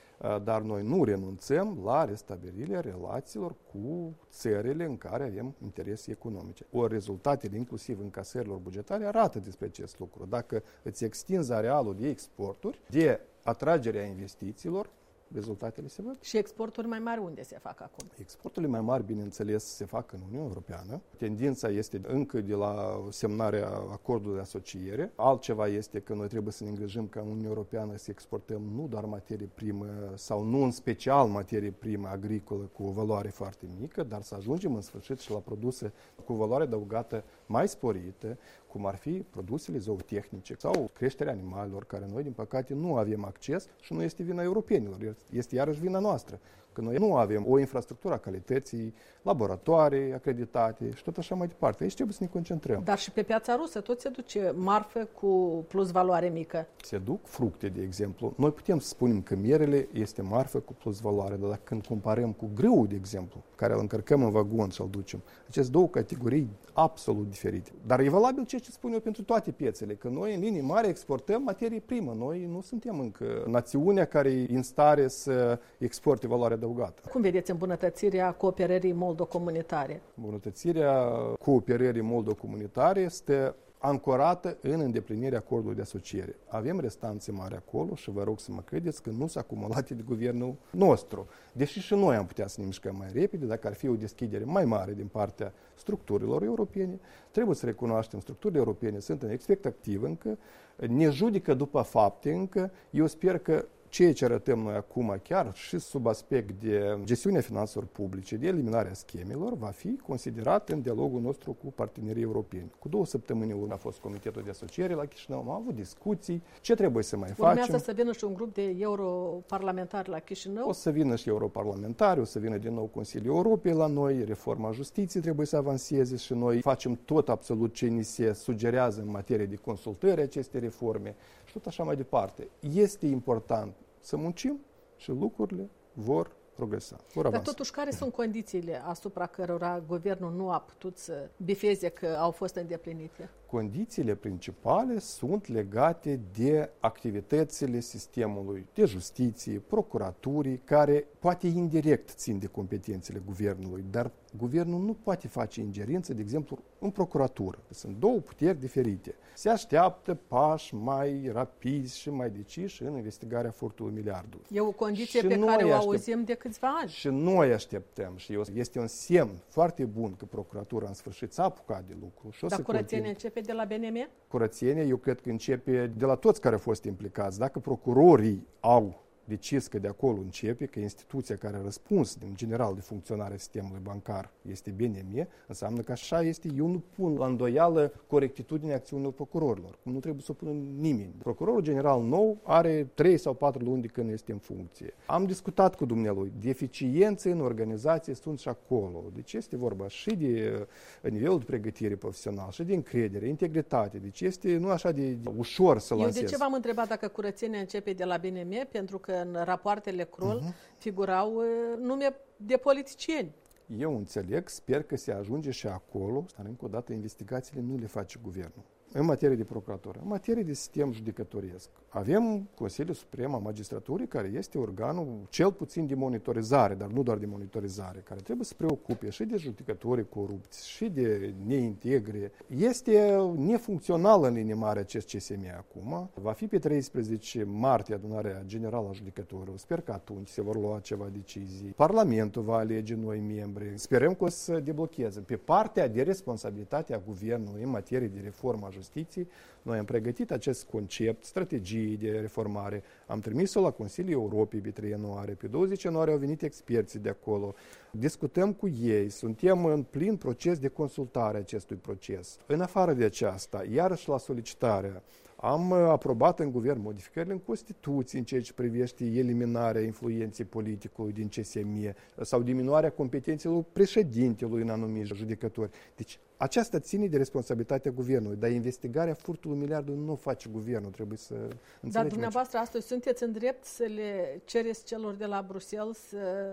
[SPEAKER 2] Dar noi nu renunțăm la restabilirea relațiilor cu țările în care avem interese economice. Ori rezultatele, inclusiv încasărilor bugetare, arată despre acest lucru. Dacă îți extinzi arealul de exporturi, de atragerea investițiilor, rezultatele se văd.
[SPEAKER 1] Și exporturi mai mari unde se fac acum?
[SPEAKER 2] Exporturile mai mari, bineînțeles, se fac în Uniunea Europeană. Tendința este încă de la semnarea acordului de asociere. Altceva este că noi trebuie să ne îngrijim ca în Uniunea Europeană să exportăm nu doar materie primă sau nu în special materie primă agricolă cu o valoare foarte mică, dar să ajungem în sfârșit și la produse cu valoare adăugată mai sporită, cum ar fi produsele zootehnice sau creșterea animalelor, care noi, din păcate, nu avem acces și nu este vina europenilor, este iarăși vina noastră. Că noi nu avem o infrastructură a calității, laboratoare acreditate și tot așa mai departe. Aici trebuie să ne concentrăm.
[SPEAKER 1] Dar și pe piața rusă tot se duce marfă cu plus valoare mică.
[SPEAKER 2] Se duc fructe, de exemplu. Noi putem să spunem că mierele este marfă cu plus valoare, dar dacă când comparăm cu grâul, de exemplu, care îl încărcăm în vagon și îl ducem, aceste două categorii absolut diferite. Dar e valabil ceea ce spun eu pentru toate piețele, că noi în linii mari exportăm materie primă. Noi nu suntem încă națiunea care e în stare să exporte valoare adăugată.
[SPEAKER 1] Cum vedeți îmbunătățirea cooperării moldo-comunitare?
[SPEAKER 2] Îmbunătățirea cooperării moldo-comunitare este ancorată în îndeplinirea acordului de asociere. Avem restanțe mari acolo și vă rog să mă credeți că nu s-a acumulat de guvernul nostru. Deși și noi am putea să ne mișcăm mai repede, dacă ar fi o deschidere mai mare din partea structurilor europene, trebuie să recunoaștem, structurile europene sunt în expectativă încă, ne judecă după fapte încă. Eu sper că ceea ce arătăm noi acum, chiar și sub aspect de gestiunea finanțelor publice, de eliminarea schemelor, va fi considerat în dialogul nostru cu partenerii europeni. Cu 2 săptămâni urmă a fost Comitetul de Asociere la Chișinău, am avut discuții, ce trebuie să mai facem.
[SPEAKER 1] Urmează să vină și un grup de europarlamentari la Chișinău.
[SPEAKER 2] O să vină și europarlamentari, o să vină din nou Consiliul Europei la noi, reforma justiției trebuie să avanseze și noi facem tot absolut ce ni se sugerează în materie de consultări aceste reforme și tot așa mai departe. Este important să muncim și lucrurile vor progresa.
[SPEAKER 1] Dar totuși, care sunt condițiile asupra cărora guvernul nu a putut să bifeze că au fost îndeplinite?
[SPEAKER 2] Condițiile principale sunt legate de activitățile sistemului de justiție, procuraturii, care poate indirect țin de competențele guvernului, dar Guvernul nu poate face ingerință, de exemplu, în procuratură. Sunt două puteri diferite. Se așteaptă pași mai rapizi și mai deciși în investigarea furtului miliardului.
[SPEAKER 1] E o condiție pe care o auzim de câțiva ani.
[SPEAKER 2] Și noi așteptăm și este un semn foarte bun că procuratura în sfârșit s-a apucat de lucru.
[SPEAKER 1] Dar curățenia începe de la BNM?
[SPEAKER 2] Curățenia, eu cred că începe de la toți care au fost implicați. Dacă procurorii au decis că de acolo începe, că instituția care a răspuns, în general, de funcționarea sistemului bancar este BNM, înseamnă că așa este. Eu nu pun la îndoială corectitudinea acțiunilor procurorilor, cum nu trebuie să o pună nimeni. Procurorul general nou are 3 sau 4 luni de când este în funcție. Am discutat cu dumnealui, deficiențe în organizație sunt și acolo. Deci este vorba și de nivelul de pregătire profesională, și de încredere, integritate. Deci este nu așa de ușor să lansez.
[SPEAKER 1] Eu de ce v-am întrebat dacă curățenia începe de la BNM? Pentru că în rapoartele Kroll figurau nume de politicieni.
[SPEAKER 2] Eu înțeleg, sper că se ajunge și acolo, dar încă o dată investigațiile nu le face guvernul. În materie de procuratură, în materie de sistem judecătoresc, avem Consiliul Suprem al Magistraturii, care este organul cel puțin de monitorizare, dar nu doar de monitorizare, care trebuie să preocupe și de judecătorii corupți, și de neintegre. Este nefuncțional în linie mare acest CSM acum. Va fi pe 13 martie adunarea generală a judecătorilor. Sper că atunci se vor lua ceva decizii. Parlamentul va alege noi membri. Sperăm că o să deblocheze. Pe partea de responsabilitate a guvernului în materie de reformă a justiției, noi am pregătit acest concept, strategii de reformare. Am trimis-o la Consiliul Europei pe 3 ianuarie. Pe 20 ianuarie au venit experții de acolo. Discutăm cu ei. Suntem în plin proces de consultare a acestui proces. În afară de aceasta, iarăși la solicitarea, am aprobat în guvern modificările în Constituție în ceea ce privește eliminarea influenței politicului din CSM sau diminuarea competențelor președintelui în anumiți judecători. Deci, aceasta ține de responsabilitatea guvernului, dar investigarea furtului miliardului nu face guvernul, trebuie să înțelegem.
[SPEAKER 1] Dar dumneavoastră astăzi sunteți în drept să le cereți celor de la Bruxelles să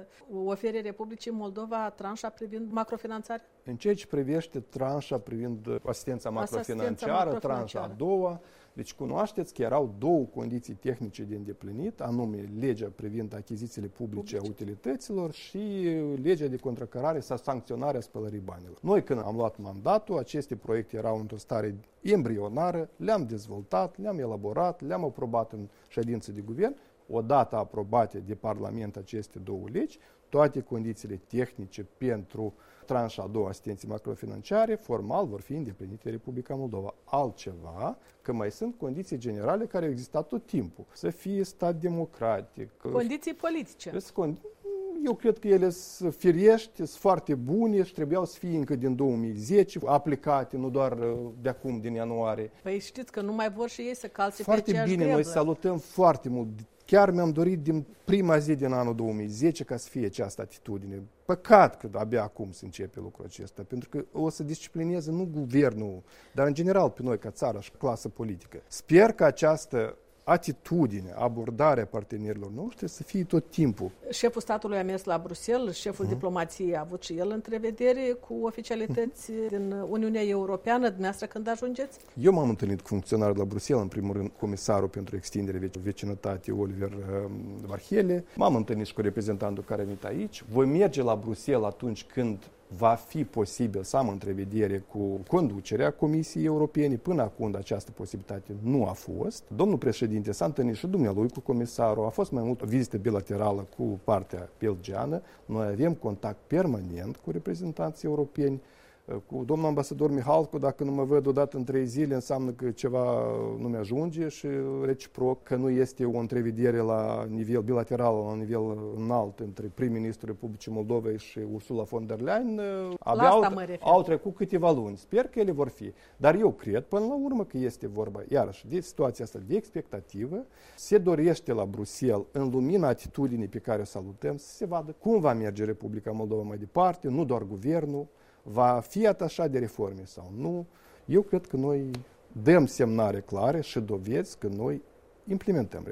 [SPEAKER 1] ofere Republicii Moldova tranșa privind macrofinanțarea?
[SPEAKER 2] În ceea ce privește tranșa privind asistența macrofinanciară, tranșa a doua, deci cunoașteți că erau două condiții tehnice de îndeplinit, anume legea privind achizițiile publice a utilităților și legea de contracarare sau sancționarea spălării banilor. Noi când am luat mandatul, aceste proiecte erau într-o stare embrionară, le-am dezvoltat, le-am elaborat, le-am aprobat în ședință de guvern. Odată aprobate de Parlament aceste două legi, toate condițiile tehnice pentru tranșa a doua asistenței macrofinanciare formal vor fi îndeplinite de Republica Moldova. Altceva, că mai sunt condiții generale care au existat tot timpul. Să fie stat democratic.
[SPEAKER 1] Condiții politice.
[SPEAKER 2] Eu cred că ele sunt firești, sunt foarte bune și trebuiau să fie încă din 2010 aplicate, nu doar de acum, din ianuarie.
[SPEAKER 1] Păi știți că nu mai vor și ei să calce
[SPEAKER 2] foarte
[SPEAKER 1] pe aceeași
[SPEAKER 2] bine,
[SPEAKER 1] greblă.
[SPEAKER 2] noi salutăm foarte mult. Chiar mi-am dorit din prima zi din anul 2010 ca să fie această atitudine. Păcat că abia acum se începe lucrul acesta, pentru că o să disciplineze nu guvernul, dar în general pe noi ca țară și clasă politică. Sper că această atitudine, abordarea partenerilor noștri să fie tot timpul.
[SPEAKER 1] Șeful statului a mers la Bruxelles, șeful diplomației a avut și el întrevedere cu oficialități din Uniunea Europeană. Dumneavoastră când ajungeți?
[SPEAKER 2] Eu m-am întâlnit cu funcționari de la Bruxelles, în primul rând comisarul pentru extindere vecinătate, Oliver Varhele. M-am întâlnit și cu reprezentantul care a venit aici. Voi merge la Bruxelles atunci când va fi posibil să am întrevedere cu conducerea Comisiei Europene. Până acum această posibilitate nu a fost. Domnul președinte s-a întâlnit și dumnealui cu comisarul. A fost mai mult o vizită bilaterală cu partea belgiană. Noi avem contact permanent cu reprezentanții europeni. Cu domnul ambasador Mihalcu, dacă nu mă văd odată în 3 zile, înseamnă că ceva nu mi-ajunge și reciproc, că nu este o întrevedere la nivel bilateral, la nivel înalt între prim-ministrul Republicii Moldovei și Ursula von der Leyen. Abia au trecut câteva luni. Sper că ele vor fi. Dar eu cred, până la urmă, că este vorba, iarăși, de situația asta de expectativă. Se dorește la Bruxelles, în lumina atitudinii pe care o salutăm, să se vadă cum va merge Republica Moldova mai departe, nu doar guvernul, va fi atașat de reforme sau nu. Eu cred că noi dăm semnare clare și dovezi că noi implementăm reformele.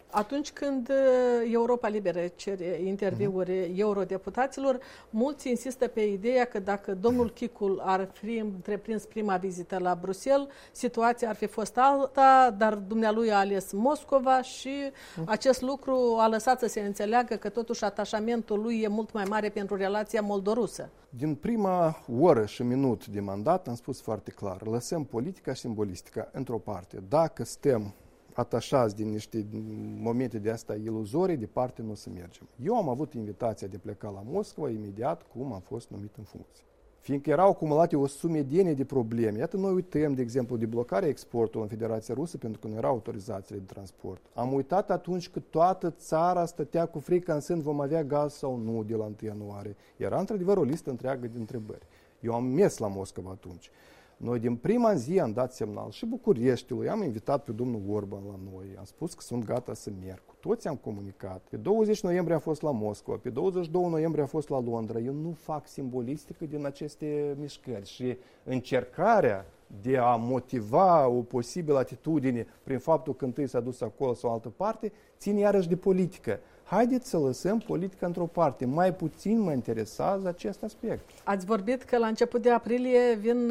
[SPEAKER 1] Atunci când Europa Liberă cere interviuri eurodeputaților, mulți insistă pe ideea că dacă domnul Chicul ar fi întreprins prima vizită la Bruxelles, situația ar fi fost alta, dar dumnealui a ales Moscova și acest lucru a lăsat să se înțeleagă că totuși atașamentul lui e mult mai mare pentru relația moldorusă.
[SPEAKER 2] Din prima oră și minut de mandat am spus foarte clar, lăsăm politica și simbolistica într-o parte. Dacă suntem atașați din niște momente de asta iluzorii, departe nu o să mergem. Eu am avut invitația de pleca la Moscova imediat cum am fost numit în funcție. Fiindcă erau acumulate o sumedenie de probleme. Iată, noi uităm, de exemplu, de blocarea exportului în Federația Rusă pentru că nu erau autorizațiile de transport. Am uitat atunci că toată țara stătea cu frica în sân, vom avea gaz sau nu de la 1 ianuarie. Era într-adevăr o listă întreagă de întrebări. Eu am mers la Moscova atunci. Noi din prima zi am dat semnal și Bucureștiului, am invitat pe domnul Orban la noi, am spus că sunt gata să merg. Cu toți am comunicat. Pe 20 noiembrie am fost la Moscova, pe 22 noiembrie am fost la Londra. Eu nu fac simbolistică din aceste mișcări și încercarea de a motiva o posibilă atitudine prin faptul că întâi s-a dus acolo sau altă parte, ține iarăși de politică. Haideți să lăsăm politica într-o parte. Mai puțin mă interesează acest aspect.
[SPEAKER 1] Ați vorbit că la început de aprilie vin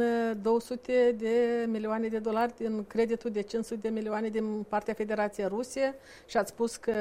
[SPEAKER 1] 200 de milioane de dolari din creditul de 500 de milioane din partea Federației Ruse și ați spus că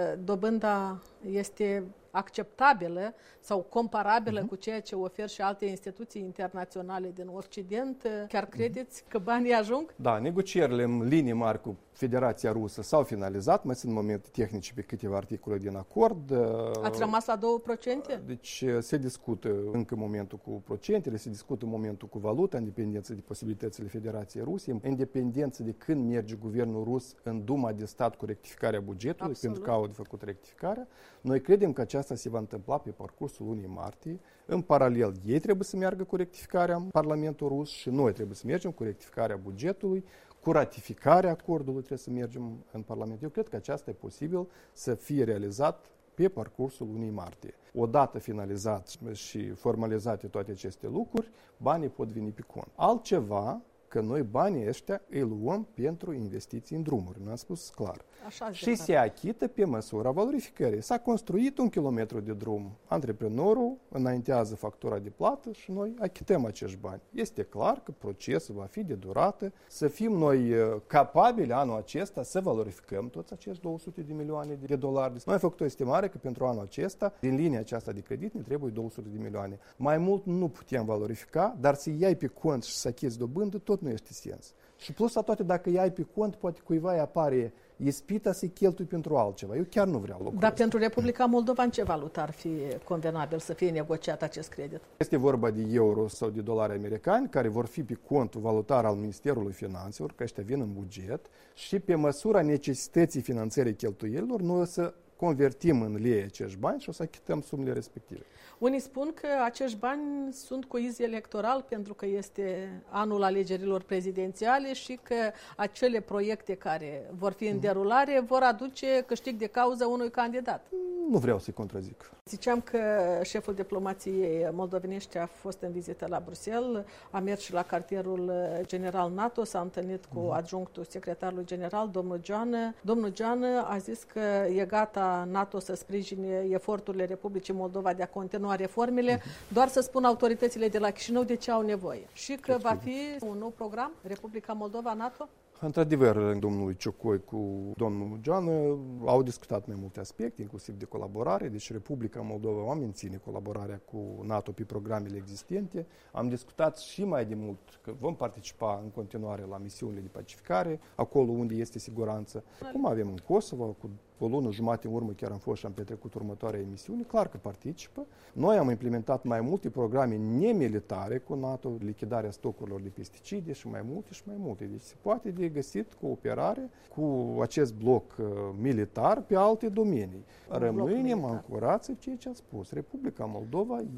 [SPEAKER 1] dobânda este acceptabilă sau comparabilă cu ceea ce ofer și alte instituții internaționale din Occident. Chiar credeți că banii ajung?
[SPEAKER 2] Da, negocierile în linii mari cu Federația Rusă s-au finalizat, mai sunt momente tehnice pe câteva articole din acord.
[SPEAKER 1] Ați rămas la 2%?
[SPEAKER 2] Deci se discută încă momentul cu procentele, se discută momentul cu valuta, în dependență de posibilitățile Federației Ruse, în dependență de când merge guvernul rus în Duma de stat cu rectificarea bugetului,
[SPEAKER 1] Absolut.
[SPEAKER 2] pentru că au de făcut rectificarea. Noi credem că aceasta se va întâmpla pe parcursul lunii martie. În paralel, ei trebuie să meargă cu rectificarea în Parlamentul rus și noi trebuie să mergem cu rectificarea bugetului, cu ratificarea acordului trebuie să mergem în Parlament. Eu cred că aceasta e posibil să fie realizat pe parcursul lunii martie. Odată finalizat și formalizate toate aceste lucruri, banii pot veni pe cont. Altceva, că noi banii ăștia îi luăm pentru investiții în drumuri. Ne-am spus clar.
[SPEAKER 1] Așa
[SPEAKER 2] și se achită pe măsura valorificării. S-a construit 1 kilometru de drum. Antreprenorul înaintează factura de plată și noi achităm acești bani. Este clar că procesul va fi de durată, să fim noi capabili anul acesta să valorificăm toți acești 200 de milioane de dolari. Noi am făcut o estimare că pentru anul acesta, din linia aceasta de credit, ne trebuie 200 de milioane. Mai mult nu putem valorifica, dar să iei pe cont și să achizi dobândă, tot nu este sens. Și plus la toate, dacă iei pe cont, poate cuiva îi apare ispita să-i cheltui pentru altceva. Eu chiar nu vreau lucrul
[SPEAKER 1] Dar
[SPEAKER 2] ăsta.
[SPEAKER 1] pentru Republica Moldova, în ce valută ar fi convenabil să fie negociat acest credit?
[SPEAKER 2] Este vorba de euro sau de dolari americani, care vor fi pe contul valutar al Ministerului Finanțelor, că ăștia vin în buget, și pe măsura necesității finanțării cheltuielilor, noi o să convertim în lei acești bani și o să achităm sumele respective.
[SPEAKER 1] Unii spun că acești bani sunt cu iz electoral pentru că este anul alegerilor prezidențiale și că acele proiecte care vor fi în derulare vor aduce câștig de cauză unui candidat.
[SPEAKER 2] Nu vreau să-i contrazic.
[SPEAKER 1] Ziceam că șeful diplomației moldovenești a fost în vizită la Bruxelles, a mers și la cartierul general NATO, s-a întâlnit cu adjunctul secretarului general, domnul Joană. Domnul Joană a zis că e gata NATO să sprijine eforturile Republicii Moldova de a continua reformele, doar să spun autoritățile de la Chișinău de ce au nevoie. Și că va fi un nou program, Republica Moldova-NATO?
[SPEAKER 2] Într-adevăr, domnul Ciocoi cu domnul Joană au discutat mai multe aspecte, inclusiv de colaborare, deci Republica Moldova va menține colaborarea cu NATO pe programele existente. Am discutat și mai de mult că vom participa în continuare la misiunile de pacificare, acolo unde este siguranță. Cum avem în Kosovo, cu o lună jumate în urmă chiar am fost și am petrecut următoarea emisiune, clar că participă. Noi am implementat mai multe programe nemilitare cu NATO, lichidarea stocurilor de pesticide și mai multe și mai multe. Deci se poate de găsit cooperare cu acest bloc militar pe alte domenii. Rămânem ancorați în ceea ce am spus. Republica Moldova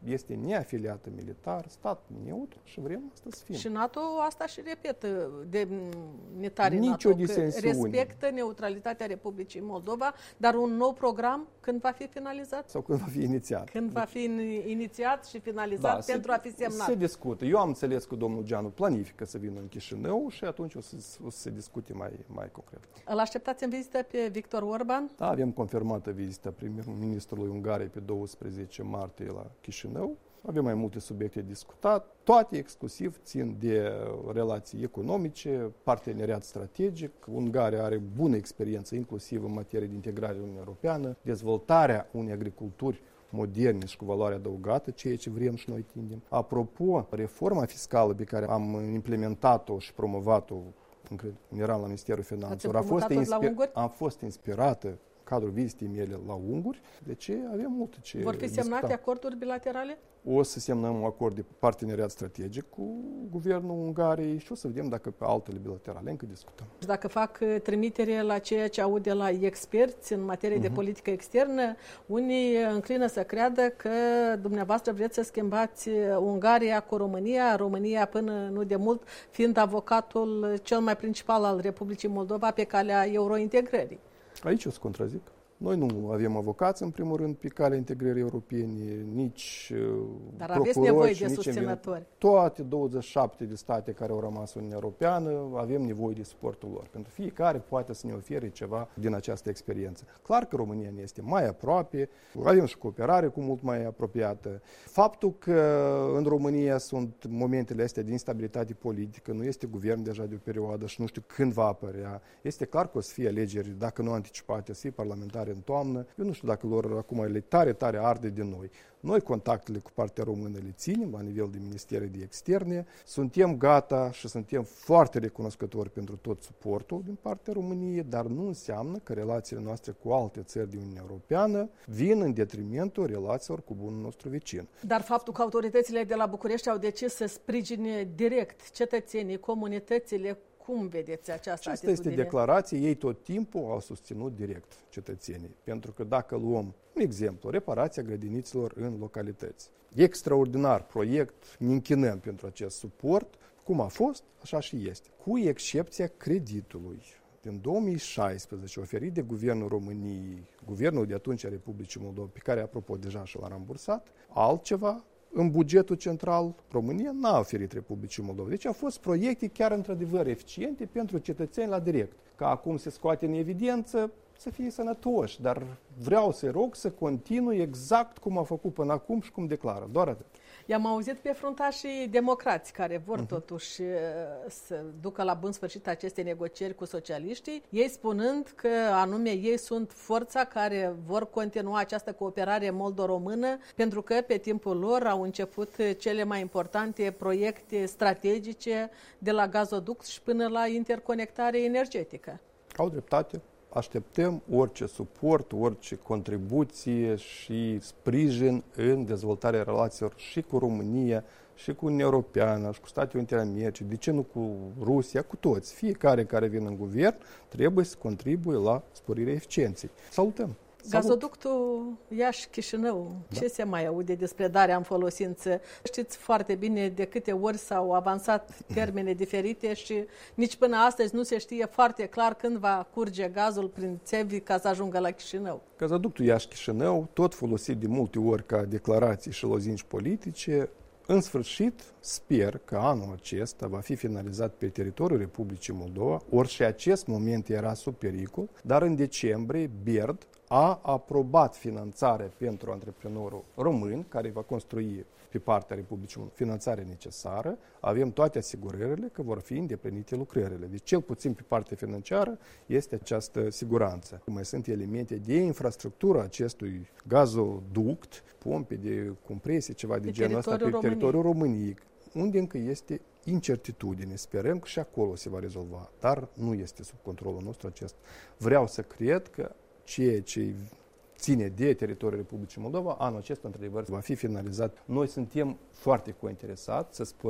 [SPEAKER 2] este neafiliată militar, stat neutru și vrem asta să fim.
[SPEAKER 1] Și NATO asta și repetă demnitarii
[SPEAKER 2] Nicio
[SPEAKER 1] NATO, că
[SPEAKER 2] disensiune.
[SPEAKER 1] respectă neutralitatea Republicii Moldova, dar un nou program când va fi finalizat?
[SPEAKER 2] Sau când va fi inițiat.
[SPEAKER 1] Când va fi inițiat și finalizat pentru a fi semnat.
[SPEAKER 2] Se discută. Eu am înțeles că domnul Gianu planifică să vină în Chișinău și atunci o să se discute mai concret.
[SPEAKER 1] Îl așteptați în vizită pe Victor Orban?
[SPEAKER 2] Da, avem confirmată vizita prim-ministrului Ungariei pe 12 martie la Chișinău. Avem mai multe subiecte de discutat, toate exclusiv țin de relații economice, parteneriat strategic. Ungaria are bună experiență, inclusiv în materie de integrare în Uniunea Europeană, dezvoltarea unei agriculturi moderne și cu valoare adăugată, ceea ce vrem și noi tindem. Apropo, reforma fiscală pe care am implementat-o și promovat-o, eram la Ministerul Finanțelor, a fost inspirată cadrul vizitei mele la unguri, deci avem multe ce
[SPEAKER 1] Vor fi semnate acorduri bilaterale?
[SPEAKER 2] O să semnăm un acord de parteneriat strategic cu guvernul Ungariei și o să vedem dacă pe altele bilaterale încă discutăm.
[SPEAKER 1] Dacă fac trimitere la ceea ce aud de la experți în materie de politică externă, unii înclină să creadă că dumneavoastră vreți să schimbați Ungaria cu România, România până nu de mult fiind avocatul cel mai principal al Republicii Moldova pe calea eurointegrării.
[SPEAKER 2] Aici o să contrazic. Noi nu avem avocați, în primul rând, pe calea integrării europene, nici
[SPEAKER 1] Dar
[SPEAKER 2] procurori,
[SPEAKER 1] aveți nevoie de
[SPEAKER 2] nici
[SPEAKER 1] susținători.
[SPEAKER 2] Toate 27 de state care au rămas în Uniunea Europeană avem nevoie de suportul lor. Pentru fiecare poate să ne ofere ceva din această experiență. Clar că România ne este mai aproape, avem și cooperare cu mult mai apropiată. Faptul că în România sunt momentele astea de instabilitate politică, nu este guvern deja de o perioadă și nu știu când va apărea, este clar că o să fie alegeri, dacă nu anticipate, să fie parlamentare în toamnă. Eu nu știu dacă lor acum le tare arde de noi. Noi contactele cu partea română le ținem la nivel de Ministerii de Externe. Suntem gata și suntem foarte recunoscători pentru tot suportul din partea României, dar nu înseamnă că relațiile noastre cu alte țări din Uniunea Europeană vin în detrimentul relațiilor cu bunul nostru vecin.
[SPEAKER 1] Dar faptul că autoritățile de la București au decis să sprijine direct cetățenii, comunitățile, cum vedeți această atitudine?
[SPEAKER 2] Este declarație, ei tot timpul au susținut direct cetățenii. Pentru că dacă luăm un exemplu, reparația grădiniților în localități. Extraordinar proiect, ne închinăm pentru acest suport, cum a fost, așa și este. Cu excepția creditului din 2016 oferit de Guvernul României, Guvernul de atunci a Republicii Moldova, pe care, apropo, deja și l-a rambursat, altceva. În bugetul central, România n-a oferit Republicii Moldova. Deci au fost proiecte chiar într-adevăr eficiente pentru cetățeni la direct. Ca acum se scoate în evidență, să fie sănătoși, dar vreau să-i rog să continue exact cum a făcut până acum și cum declară. Doar atât.
[SPEAKER 1] I-am auzit pe fruntașii democrați care vor totuși să ducă la bun sfârșit aceste negocieri cu socialiștii, ei spunând că anume ei sunt forța care vor continua această cooperare moldo-română pentru că pe timpul lor au început cele mai importante proiecte strategice de la gazoduct și până la interconectare energetică.
[SPEAKER 2] Au dreptate. Așteptăm orice suport, orice contribuție și sprijin în dezvoltarea relațiilor și cu România, și cu Uniunea Europeană, și cu Statele Unite ale Americii, de ce nu cu Rusia, cu toți. Fiecare care vine în guvern trebuie să contribuie la sporirea eficienței. Salutăm!
[SPEAKER 1] Gazoductul Iași-Chișinău, ce se mai aude despre darea în folosință? Știți foarte bine de câte ori s-au avansat termene diferite și nici până astăzi nu se știe foarte clar când va curge gazul prin țevi ca să ajungă la Chișinău.
[SPEAKER 2] Gazoductul Iași-Chișinău, tot folosit de multe ori ca declarații și lozinci politice, în sfârșit, sper că anul acesta va fi finalizat pe teritoriul Republicii Moldova, ori și acest moment era sub pericol, dar în decembrie BERD a aprobat finanțarea pentru antreprenorul român, care va construi pe partea Republicii Moldova finanțarea necesară. Avem toate asigurările că vor fi îndeplinite lucrările. Deci, cel puțin pe partea financiară, este această siguranță. Mai sunt elemente de infrastructură acestui gazoduct, pompe de compresie, ceva de genul ăsta pe teritoriul României, unde încă este incertitudine. Sperăm că și acolo se va rezolva, dar nu este sub controlul nostru acest. Vreau să cred că ceea ce ține de teritoriul Republicii Moldova, anul acesta, într-adevăr, va fi finalizat. Noi suntem foarte cointeresați să sporim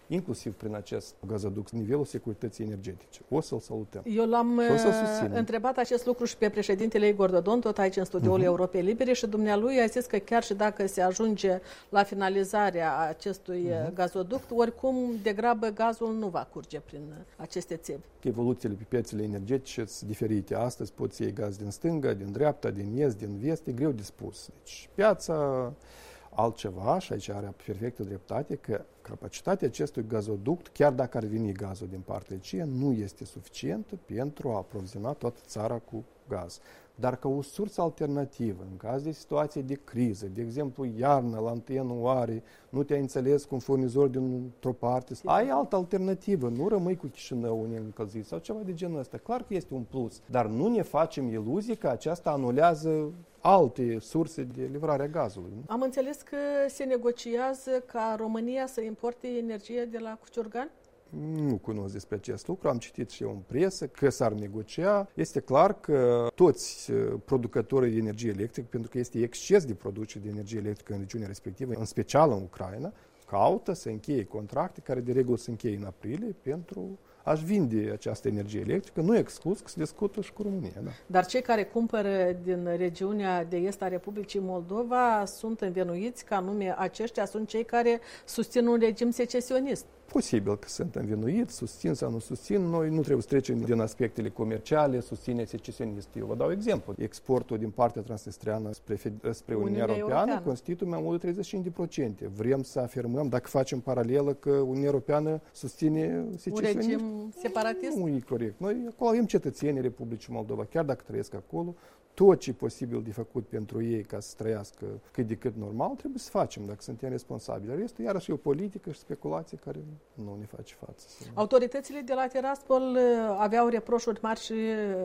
[SPEAKER 2] inclusiv prin acest gazoduct, nivelul securității energetice. O să-l salutăm.
[SPEAKER 1] Eu l-am întrebat acest lucru și pe președintele Igor Dodon, tot aici în studioul Europei Libere, și dumnealui a zis că chiar și dacă se ajunge la finalizarea acestui gazoduct, oricum degrabă gazul nu va curge prin aceste țevi.
[SPEAKER 2] Evoluțiile pe piețele energetice sunt diferite. Astăzi poți iei gaz din stânga, din dreapta, din est, din vest, e greu de spus. Deci piața altceva, și aici are perfectă dreptate, că capacitatea acestui gazoduct, chiar dacă ar veni gazul din partea aceea, nu este suficientă pentru a aproviziona toată țara cu gaz. Dar ca o sursă alternativă, în caz de situație de criză, de exemplu iarnă, la 1 ianuarie, nu te-ai înțeles cu un furnizor dintr-o parte, ai altă alternativă, nu rămâi cu Chișinău neîncălzit sau ceva de genul ăsta. Clar că este un plus, dar nu ne facem iluzii că aceasta anulează alte surse de livrare a gazului.
[SPEAKER 1] Am înțeles că se negociază ca România să importe energie de la Cuciurgan?
[SPEAKER 2] Nu cunosc despre acest lucru, am citit și eu în presă că s-ar negocia. Este clar că toți producătorii de energie electrică, pentru că este exces de producție de energie electrică în regiunea respectivă, în special în Ucraina, caută să încheie contracte care de regulă se încheie în aprilie pentru a-și vinde această energie electrică. Nu e exclus că se discută și cu România. Da.
[SPEAKER 1] Dar cei care cumpără din regiunea de est a Republicii Moldova sunt învinuiți că anume aceștia sunt cei care susțin un regim secesionist.
[SPEAKER 2] Posibil că sunt învinuiți, susțin sau nu susțin. Noi nu trebuie să trecem din aspectele comerciale, susține secesionist. Eu vă dau exemplu. Exportul din partea transnistreană spre Uniunea Europeană constituie mai mult de 35%. Vrem să afirmăm, dacă facem paralelă, că Uniunea Europeană susține secesionist.
[SPEAKER 1] Un regim separatist?
[SPEAKER 2] Nu e corect. Noi acolo avem cetățenii Republicii Moldova, chiar dacă trăiesc acolo. Tot ce e posibil de făcut pentru ei ca să trăiască cât de cât normal, trebuie să facem dacă suntem responsabili. Restul, iarăși, e o politică și speculație care nu ne face față.
[SPEAKER 1] Autoritățile de la Tiraspol aveau reproșuri mari și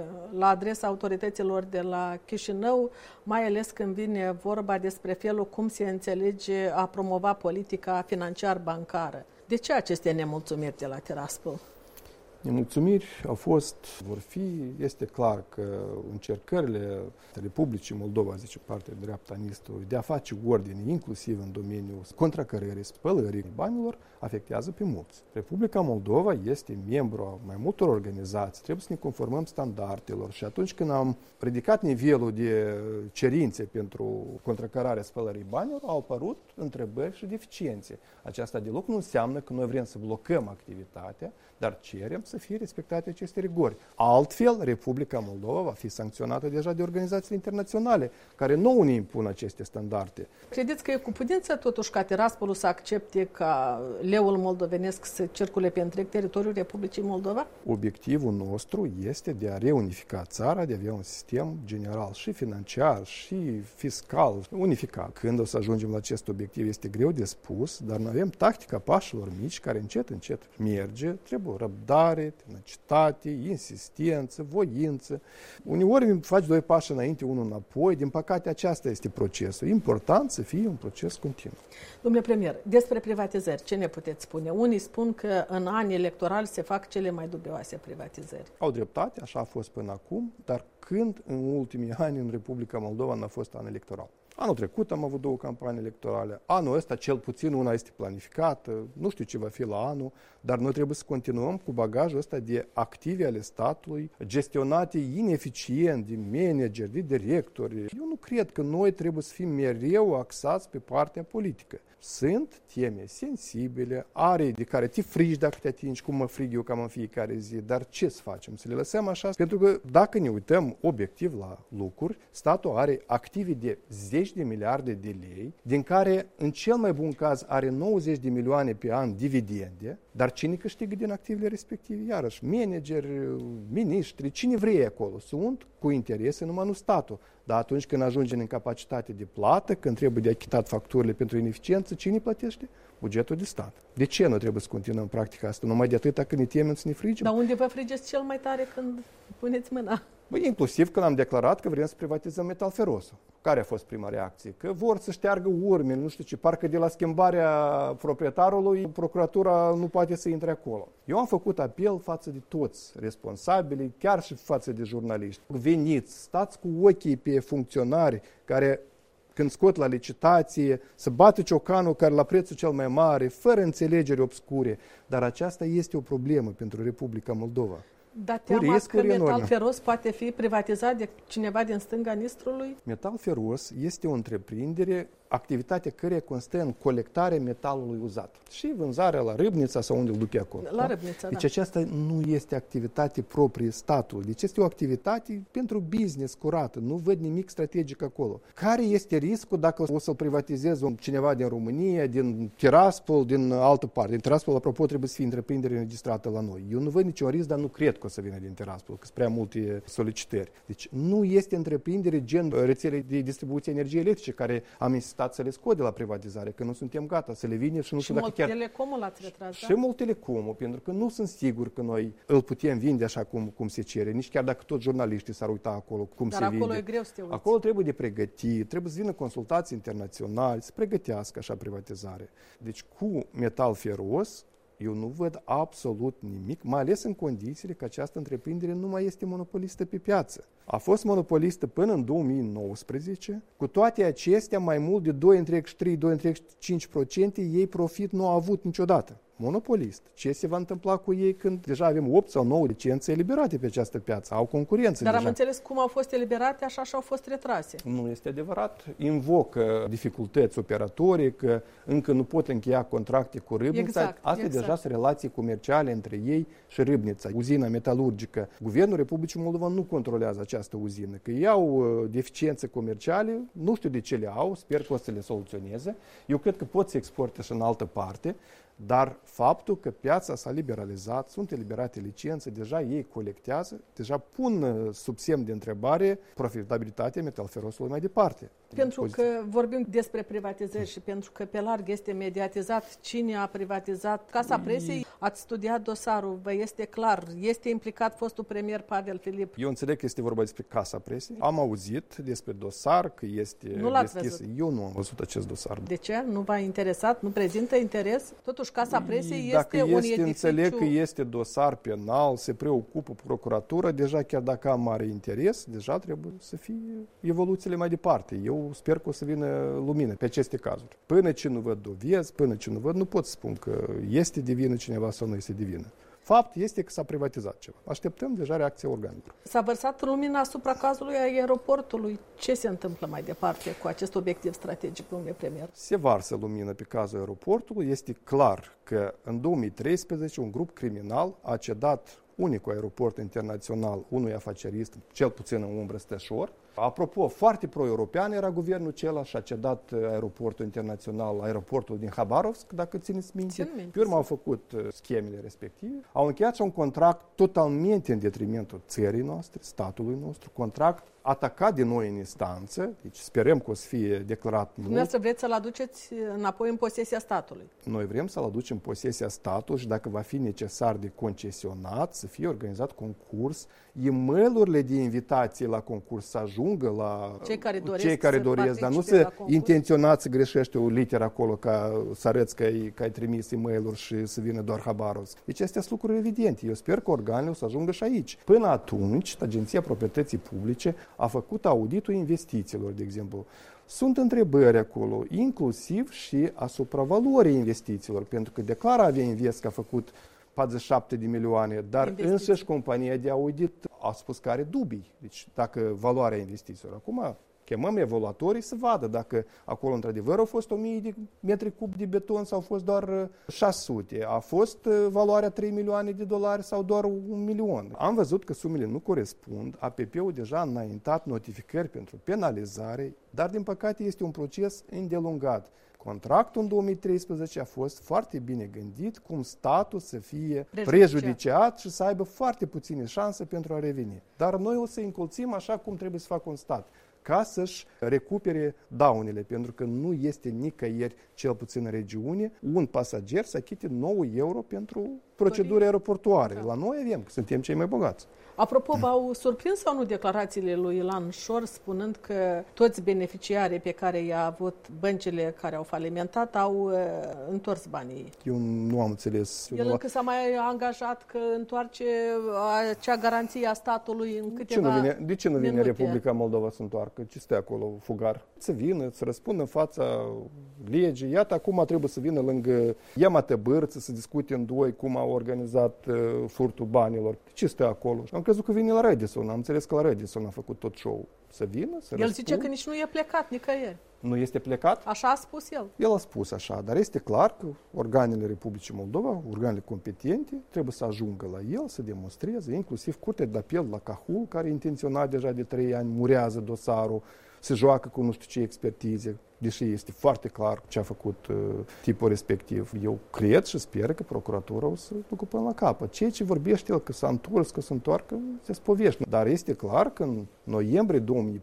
[SPEAKER 1] la adresa autorităților de la Chișinău, mai ales când vine vorba despre felul cum se înțelege a promova politica financiar-bancară. De ce aceste nemulțumiri de la Tiraspol?
[SPEAKER 2] Nemulțumiri au fost, vor fi, este clar că încercările Republicii Moldova, zice partea dreaptă a Nistului, de a face ordine, inclusiv în domeniul contracărării, spălării banilor, afectează pe mulți. Republica Moldova este membru a mai multor organizații, trebuie să ne conformăm standardelor și atunci când am ridicat nivelul de cerințe pentru contracararea spălării banilor, au apărut întrebări și deficiențe. Aceasta deloc nu înseamnă că noi vrem să blocăm activitatea, dar cerem să fie respectate aceste rigori. Altfel, Republica Moldova va fi sancționată deja de organizațiile internaționale, care nu ne impun aceste standarde.
[SPEAKER 1] Credeți că e cu putință totuși ca Tiraspolul să accepte ca leul moldovenesc să circule pe întreg teritoriul Republicii Moldova?
[SPEAKER 2] Obiectivul nostru este de a reunifica țara, de a avea un sistem general și financiar și fiscal unificat. Când o să ajungem la acest obiectiv este greu de spus, dar noi avem tactica pașilor mici care încet merge, trebuie răbdare, tenacitate, insistență, voință. Uneori faci 2 pași înainte, unul înapoi. Din păcate, aceasta este procesul. Important să fie un proces continuu.
[SPEAKER 1] Domnule premier, despre privatizări, ce ne puteți spune? Unii spun că în anii electorali se fac cele mai dubioase privatizări.
[SPEAKER 2] Au dreptate, așa a fost până acum, dar când în ultimii ani în Republica Moldova n-a fost an electoral? Anul trecut am avut 2 campanii electorale. Anul ăsta, cel puțin, una este planificată. Nu știu ce va fi la anul, dar noi trebuie să continuăm cu bagajul ăsta de active ale statului, gestionate ineficient de manageri, de directori. Eu nu cred că noi trebuie să fim mereu axați pe partea politică. Sunt teme sensibile, are de care te frigi dacă te atingi, cum mă frig eu cam în fiecare zi, dar ce să facem? Să le lăsăm așa? Pentru că dacă ne uităm obiectiv la lucruri, statul are active de 10 de miliarde de lei, din care în cel mai bun caz are 90 de milioane pe an dividende, dar cine câștigă din activele respective? Iarăși, manageri, miniștri, cine vrei acolo, sunt cu interese, numai nu statul. Dar atunci când ajungem în capacitate de plată, când trebuie de achitat facturile pentru ineficiență, cine plătește? Bugetul de stat. De ce nu trebuie să continuăm practica asta? Numai de atâta când ne temem să ne frigem?
[SPEAKER 1] Dar unde vă frigeți cel mai tare când puneți mâna?
[SPEAKER 2] Băi, inclusiv când am declarat că vrem să privatizăm Metalferosul. Care a fost prima reacție? Că vor să șteargă urmele, nu știu ce, parcă de la schimbarea proprietarului, procuratura nu poate să intre acolo. Eu am făcut apel față de toți responsabili, chiar și față de jurnaliști. Veniți, stați cu ochii pe funcționari care când scot la licitație, să bată ciocanul care la prețul cel mai mare, fără înțelegeri obscure. Dar aceasta este o problemă pentru Republica Moldova.
[SPEAKER 1] Dar teama că Metal Feros poate fi privatizat de cineva din stânga Nistrului?
[SPEAKER 2] Metal Feros este o întreprindere, activitatea căreia constă în colectarea metalului uzat și vânzarea la Râbnița sau unde îl duce acolo.
[SPEAKER 1] La Râbnița,
[SPEAKER 2] Deci aceasta nu este activitate proprie statului. Deci este o activitate pentru business curată. Nu văd nimic strategic acolo. Care este riscul dacă o să-l privatizeze cineva din România, din Tiraspol, din altă parte? Din Tiraspol, apropo, trebuie să fie întreprindere înregistrată la noi. Eu nu văd niciun risc, dar nu cred că o să vină din Tiraspol, că sunt prea multe solicitări. Deci nu este întreprindere gen rețele de distribuție energiei electrice, care am insistat să le scot de la privatizare, că nu suntem gata, să le vină și nu știu dacă chiar...
[SPEAKER 1] Telecomul l-ați retras,
[SPEAKER 2] și Telecomul, pentru că nu sunt sigur că noi îl putem vinde așa cum se cere, nici chiar dacă toți jurnaliștii s-ar uita acolo cum se vinde.
[SPEAKER 1] Dar acolo e greu să te uiți.
[SPEAKER 2] Acolo trebuie de pregătit, trebuie să vină consultații internaționali, să pregătească așa privatizare. Deci cu Metal Feros, eu nu văd absolut nimic, mai ales în condițiile că această întreprindere nu mai este monopolistă pe piață. A fost monopolistă până în 2019, cu toate acestea mai mult de 2,3-2,5% ei profit nu au avut niciodată. Monopolist. Ce se va întâmpla cu ei când deja avem 8 sau 9 licențe eliberate pe această piață? Au concurență
[SPEAKER 1] Dar
[SPEAKER 2] deja.
[SPEAKER 1] am înțeles cum au fost eliberate, așa și au fost retrase.
[SPEAKER 2] Nu este adevărat. Invocă dificultăți operatorii, că încă nu pot încheia contracte cu Râbnița. Astea deja sunt relații comerciale între ei și Râbnița. Uzina metalurgică. Guvernul Republicii Moldova nu controlează această uzină, că ei au deficiențe comerciale, nu știu de ce le au, sper că o să le soluționeze. Eu cred că pot să exporte și în altă parte. Dar faptul că piața s-a liberalizat, sunt eliberate licențe, deja ei colectează, deja pun sub semn de întrebare profitabilitatea Metal Ferosului mai departe.
[SPEAKER 1] Pentru că vorbim despre privatizări și pentru că pe larg este mediatizat cine a privatizat Casa Presiei, ați studiat dosarul, vă este clar, este implicat fostul premier Pavel Filip.
[SPEAKER 2] Eu înțeleg că este vorba despre Casa Presiei. Am auzit despre dosar, că este deschis. Eu nu am văzut acest dosar.
[SPEAKER 1] De ce? Nu v-a interesat? Nu prezintă interes? Totuși Casa Presiei este un edificiu...
[SPEAKER 2] Înțeleg că este dosar penal, se preocupă procuratura, deja chiar dacă am mare interes, deja trebuie să fie evoluțiile mai departe. Eu sper că o să vină lumină pe aceste cazuri. Până ce nu văd dovezi, până ce nu văd, nu pot spun că este de vină cineva sau nu este de vină. Fapt este că s-a privatizat ceva. Așteptăm deja reacția organelor.
[SPEAKER 1] S-a vărsat lumina asupra cazului aeroportului. Ce se întâmplă mai departe cu acest obiectiv strategic, domnule premier?
[SPEAKER 2] Se varsă lumină pe cazul aeroportului. Este clar că în 2013 un grup criminal a cedat unicul aeroport internațional unui afacerist, cel puțin în umbră stășor. Apropo, foarte pro-european era guvernul acela și a cedat aeroportul internațional, aeroportul din Habarovsk, dacă țineți minte. Pe urmă au făcut schemele respective. Au încheiat și un contract totalmente în detrimentul țării noastre, statului nostru, contract atacat de noi în instanță, deci sperăm că o să fie declarat nu.
[SPEAKER 1] Dumneavoastră vreți să-l aduceți înapoi în posesia statului?
[SPEAKER 2] Noi vrem să-l aducem în posesia statului și dacă va fi necesar de concesionat, să fie organizat concurs, e-mail-urile de invitație la concurs să ajungă la cei care doresc, dar nu să intenționați să greșești o literă acolo ca să arăți că ai trimis e-mail-uri și să vină doar Habarovsk. Deci astea sunt lucruri evidente. Eu sper că organele o să ajungă și aici. Până atunci, Agenția Proprietății Publice a făcut auditul investițiilor, de exemplu. Sunt întrebări acolo, inclusiv și asupra valorii investițiilor, pentru că declară Avia Invest că a făcut 47 de milioane, dar însăși compania de audit a spus că are dubii. Deci dacă valoarea investițiilor. Acum chemăm evaluatorii să vadă dacă acolo într-adevăr au fost 1000 de metri cub de beton sau au fost doar 600. A fost valoarea 3 milioane de dolari sau doar 1 milion. Am văzut că sumele nu corespund. APP-ul deja a înaintat notificări pentru penalizare, dar din păcate este un proces îndelungat. Contractul în 2013 a fost foarte bine gândit, cum statul să fie prejudiciat și să aibă foarte puține șanse pentru a reveni. Dar noi o să încolțim așa cum trebuie să facă un stat, ca să-și recupere daunele, pentru că nu este nicăieri, cel puțin în regiune, un pasager să achite 9 euro pentru proceduri aeroportuare. Da. La noi avem, că suntem cei mai bogați.
[SPEAKER 1] Apropo, v-au surprins sau nu declarațiile lui Ilan Șor spunând că toți beneficiarii pe care i-a avut băncile care au falimentat au întors banii?
[SPEAKER 2] Eu nu am înțeles.
[SPEAKER 1] El încă s-a mai angajat că întoarce acea garanție a statului în câteva
[SPEAKER 2] De ce nu vine
[SPEAKER 1] minute?
[SPEAKER 2] Republica Moldova să întoarcă? că ce stă acolo, fugar? Să vină, să răspundă în fața legii. Iată, acum trebuie să vină lângă Iamate Bârță să discute în doi cum au organizat furtul banilor. Ce stă acolo? Am crezut că vine la Radisson, am înțeles că la Radisson a făcut tot show. Să vină, să răspundă.
[SPEAKER 1] El zice că nici nu e plecat nicăieri.
[SPEAKER 2] Nu este plecat?
[SPEAKER 1] Așa a spus el.
[SPEAKER 2] El a spus așa, dar este clar că organele Republicii Moldova, organele competente, trebuie să ajungă la el, să demonstreze, inclusiv Curtea de Apel la Cahul, care intenționat deja de 3 ani, murează dosarul, se joacă cu nu știu ce expertize, deși este foarte clar ce a făcut tipul respectiv. Eu cred și sper că procuratura o să ducă până la capăt. Ceea ce vorbește el că s-a întors, că se întoarcă, se spovește. Dar este clar că în noiembrie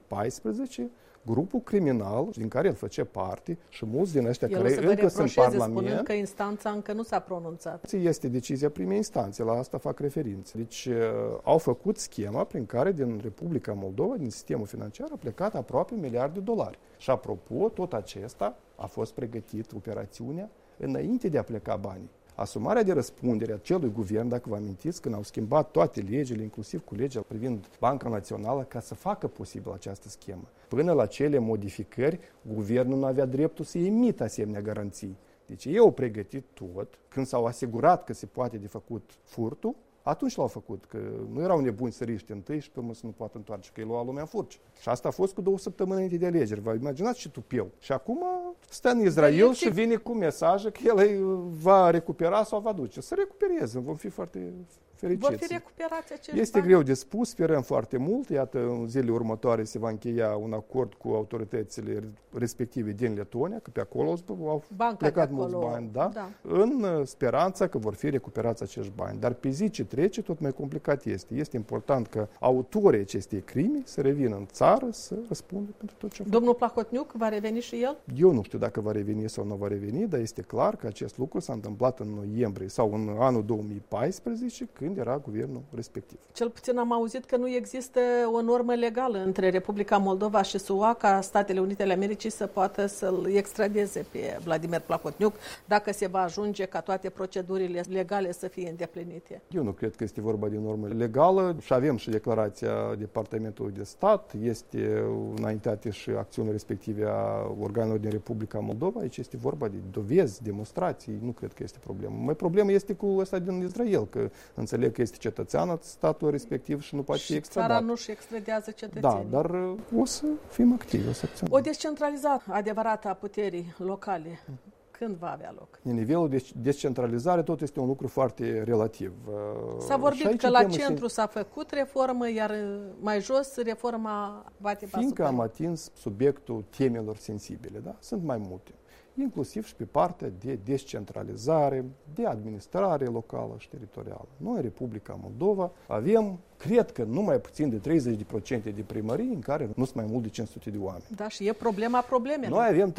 [SPEAKER 2] 2014 grupul criminal din care el face parte și mulți din ăștia care încă sunt în Parlament,
[SPEAKER 1] spunând că instanța încă nu s-a pronunțat.
[SPEAKER 2] Este decizia primei instanțe, la asta fac referință. Deci au făcut schema prin care din Republica Moldova, din sistemul financiar, a plecat aproape $1 miliard. Și apropo, tot acesta a fost pregătit, operațiunea, înainte de a pleca banii. Asumarea de răspundere a celui guvern, dacă vă amintiți, când au schimbat toate legile, inclusiv cu legea privind Banca Națională, ca să facă posibil această schemă. Până la cele modificări, guvernul nu avea dreptul să emită asemenea garanții. Deci ei au pregătit tot, când s-au asigurat că se poate de făcut furtul, atunci l-au făcut, că nu erau nebuni să riște întâi și pe urmă să nu poată întoarce, că îi lua lumea furci. Și asta a fost cu 2 săptămâni înainte de alegeri. Vă imaginați ce tupeu. Și acum stă în Israel și vine cu mesaje că el va recupera sau va duce. Să recupereze, vom fi foarte fericiți.
[SPEAKER 1] Vor fi recuperați acești
[SPEAKER 2] Este greu de spus, sperăm foarte mult. Iată, în zilele următoare se va încheia un acord cu autoritățile respective din Letonia, că pe acolo au plecat mulți bani, da? În speranța că vor fi recuperați acești bani. Dar pe zi ce trece, tot mai complicat este. Este important că autorii acestei crime să revină în țară, să răspundă pentru tot ce a făcut.
[SPEAKER 1] Domnul Plahotniuc va reveni și el?
[SPEAKER 2] Eu nu știu dacă va reveni sau nu va reveni, dar este clar că acest lucru s-a întâmplat în noiembrie sau în anul 2014, când era guvernul respectiv.
[SPEAKER 1] Cel puțin am auzit că nu există o normă legală între Republica Moldova și SUA ca Statele Unite ale Americii să poată să-l extradeze pe Vladimir Plahotniuc dacă se va ajunge ca toate procedurile legale să fie îndeplinite.
[SPEAKER 2] Eu nu cred că este vorba de normă legală și avem și declarația Departamentului de Stat, este înaintate și acțiunile respective a organelor din Republica Moldova. Aici este vorba de dovezi, demonstrații, nu cred că este problemă. Mai problema este cu ăsta din Israel, că înțeleg că este cetățean al statului respectiv și nu poate fi extradat.
[SPEAKER 1] Țara nu-și extradează cetățenii.
[SPEAKER 2] Da, dar o să fim activi, o să acționăm.
[SPEAKER 1] O descentralizare adevărată a puterii locale, când va avea loc?
[SPEAKER 2] Nivelul de descentralizare tot este un lucru foarte relativ.
[SPEAKER 1] S-a vorbit că la centru s-a făcut reformă, iar mai jos reforma va trebui.
[SPEAKER 2] Fiindcă am atins subiectul temelor sensibile, da? Sunt mai multe. Inclusiv și pe partea de descentralizare, de administrare locală și teritorială. Noi, în Republica Moldova, avem, cred că, numai puțin de 30% de primării în care nu sunt mai mult de 500 de oameni.
[SPEAKER 1] Da, și e problema problemelor.
[SPEAKER 2] Noi avem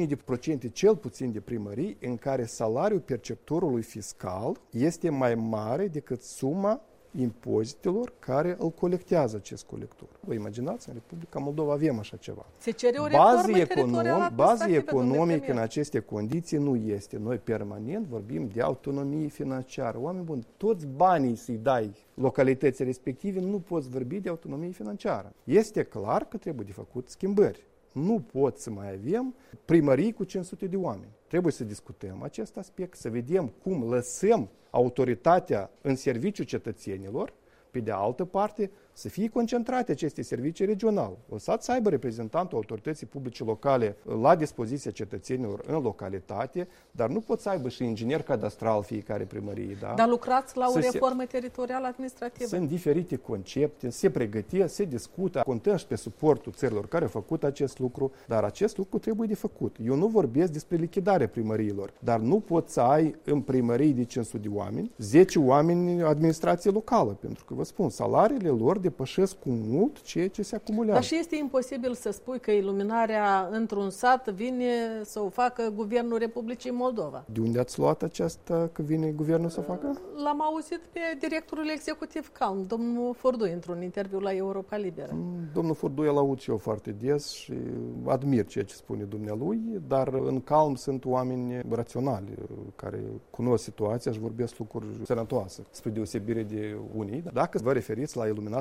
[SPEAKER 2] 35% cel puțin de primării în care salariul perceptorului fiscal este mai mare decât suma impozitelor care îl colectează acest colector. Vă imaginați, în Republica Moldova avem așa ceva.
[SPEAKER 1] Se cere o reformă teritorială.
[SPEAKER 2] Bază economică în aceste condiții nu este. Noi permanent vorbim de autonomie financiară. Oameni buni, toți banii să-i dai localității respective, nu poți vorbi de autonomie financiară. Este clar că trebuie de făcut schimbări. Nu pot să mai avem primării cu 500 de oameni. Trebuie să discutăm acest aspect, să vedem cum lăsăm autoritatea în serviciul cetățenilor, pe de altă parte, să fie concentrate aceste servicii regionale. Lăsați să aibă reprezentantul autorității publice locale la dispoziția cetățenilor în localitate, dar nu pot să aibă și inginer cadastral fiecare primărie. Da?
[SPEAKER 1] Dar lucrați la o reformă teritorială administrativă.
[SPEAKER 2] Sunt diferite concepte, se pregătesc, se discută, contăm și pe suportul țărilor care au făcut acest lucru, dar acest lucru trebuie de făcut. Eu nu vorbesc despre lichidarea primăriilor, dar nu poți să ai în primării de 500 de oameni, 10 oameni administrație locală, pentru că vă spun, salariile lor depășesc cu mult ceea ce se acumulează.
[SPEAKER 1] Dar și este imposibil să spui că iluminarea într-un sat vine să o facă Guvernul Republicii Moldova.
[SPEAKER 2] De unde ați luat aceasta că vine Guvernul să facă?
[SPEAKER 1] L-am auzit pe directorul executiv Calm, domnul Furdui, într-un interviu la Europa Liberă.
[SPEAKER 2] Domnul Furdui îl aud și eu foarte des și admir ceea ce spune dumnealui, dar în Calm sunt oameni raționali care cunosc situația și vorbesc lucruri sănătoase, spre deosebire de unii. Dacă vă referiți la iluminatul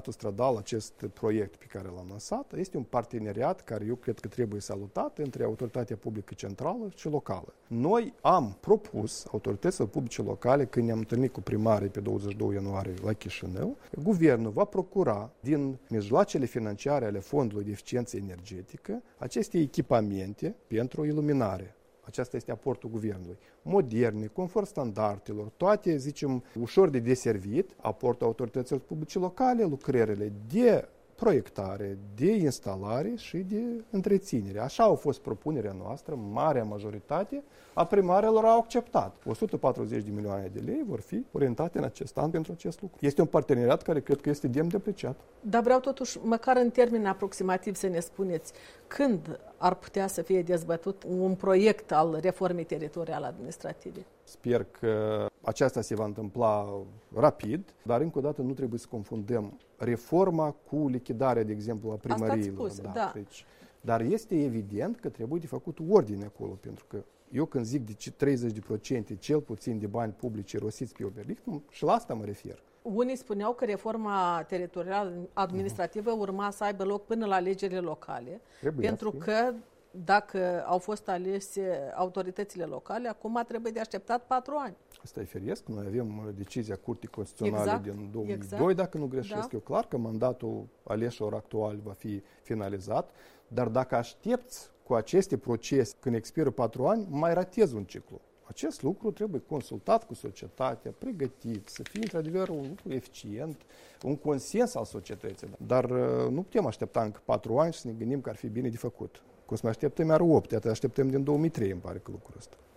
[SPEAKER 2] autostradal, acest proiect pe care l-am lansat, este un parteneriat care eu cred că trebuie salutat între autoritatea publică centrală și locală. Noi am propus autorităților publice locale, când ne-am întâlnit cu primarii pe 22 ianuarie la Chișinău, guvernul va procura din mijloacele financiare ale Fondului de Eficiență Energetică aceste echipamente pentru iluminare. Aceasta este aportul guvernului. Moderne, conform standardelor, toate, zicem, ușor de deservit, aportul autorităților publice locale, lucrările de proiectare, de instalare și de întreținere. Așa a fost propunerea noastră, marea majoritate a primarilor au acceptat. 140 de milioane de lei vor fi orientate în acest an pentru acest lucru. Este un parteneriat care cred că este demn de apreciat.
[SPEAKER 1] Dar vreau totuși, măcar în termen aproximativ, să ne spuneți când ar putea să fie dezbătut un proiect al reformei teritoriale administrative.
[SPEAKER 2] Sper că aceasta se va întâmpla rapid, dar încă o dată nu trebuie să confundăm reforma cu lichidarea, de exemplu, a primăriilor.
[SPEAKER 1] Asta ați spus, da.
[SPEAKER 2] Deci, dar este evident că trebuie de făcut ordine acolo, pentru că eu când zic de 30% cel puțin de bani publici rosiți pe Oberlicht, și la asta mă refer.
[SPEAKER 1] Unii spuneau că reforma teritorială administrativă urma să aibă loc până la alegerile locale, pentru că dacă au fost alese autoritățile locale, acum trebuie de așteptat 4 ani.
[SPEAKER 2] Asta e firesc. Noi avem decizia Curții Constituționale din 2002, dacă nu greșesc. Da. Eu clar că mandatul aleșilor actual va fi finalizat, dar dacă aștepți cu aceste procese când expiră 4 ani, mai ratezi un ciclu. Acest lucru trebuie consultat cu societatea, pregătit, să fie într-adevăr un lucru eficient, un consens al societății. Dar nu putem aștepta încă 4 ani și să ne gândim că ar fi bine de făcut. Cum să mai așteptăm iar 8, iată așteptăm din 2003, îmi pare că lucrul ăsta.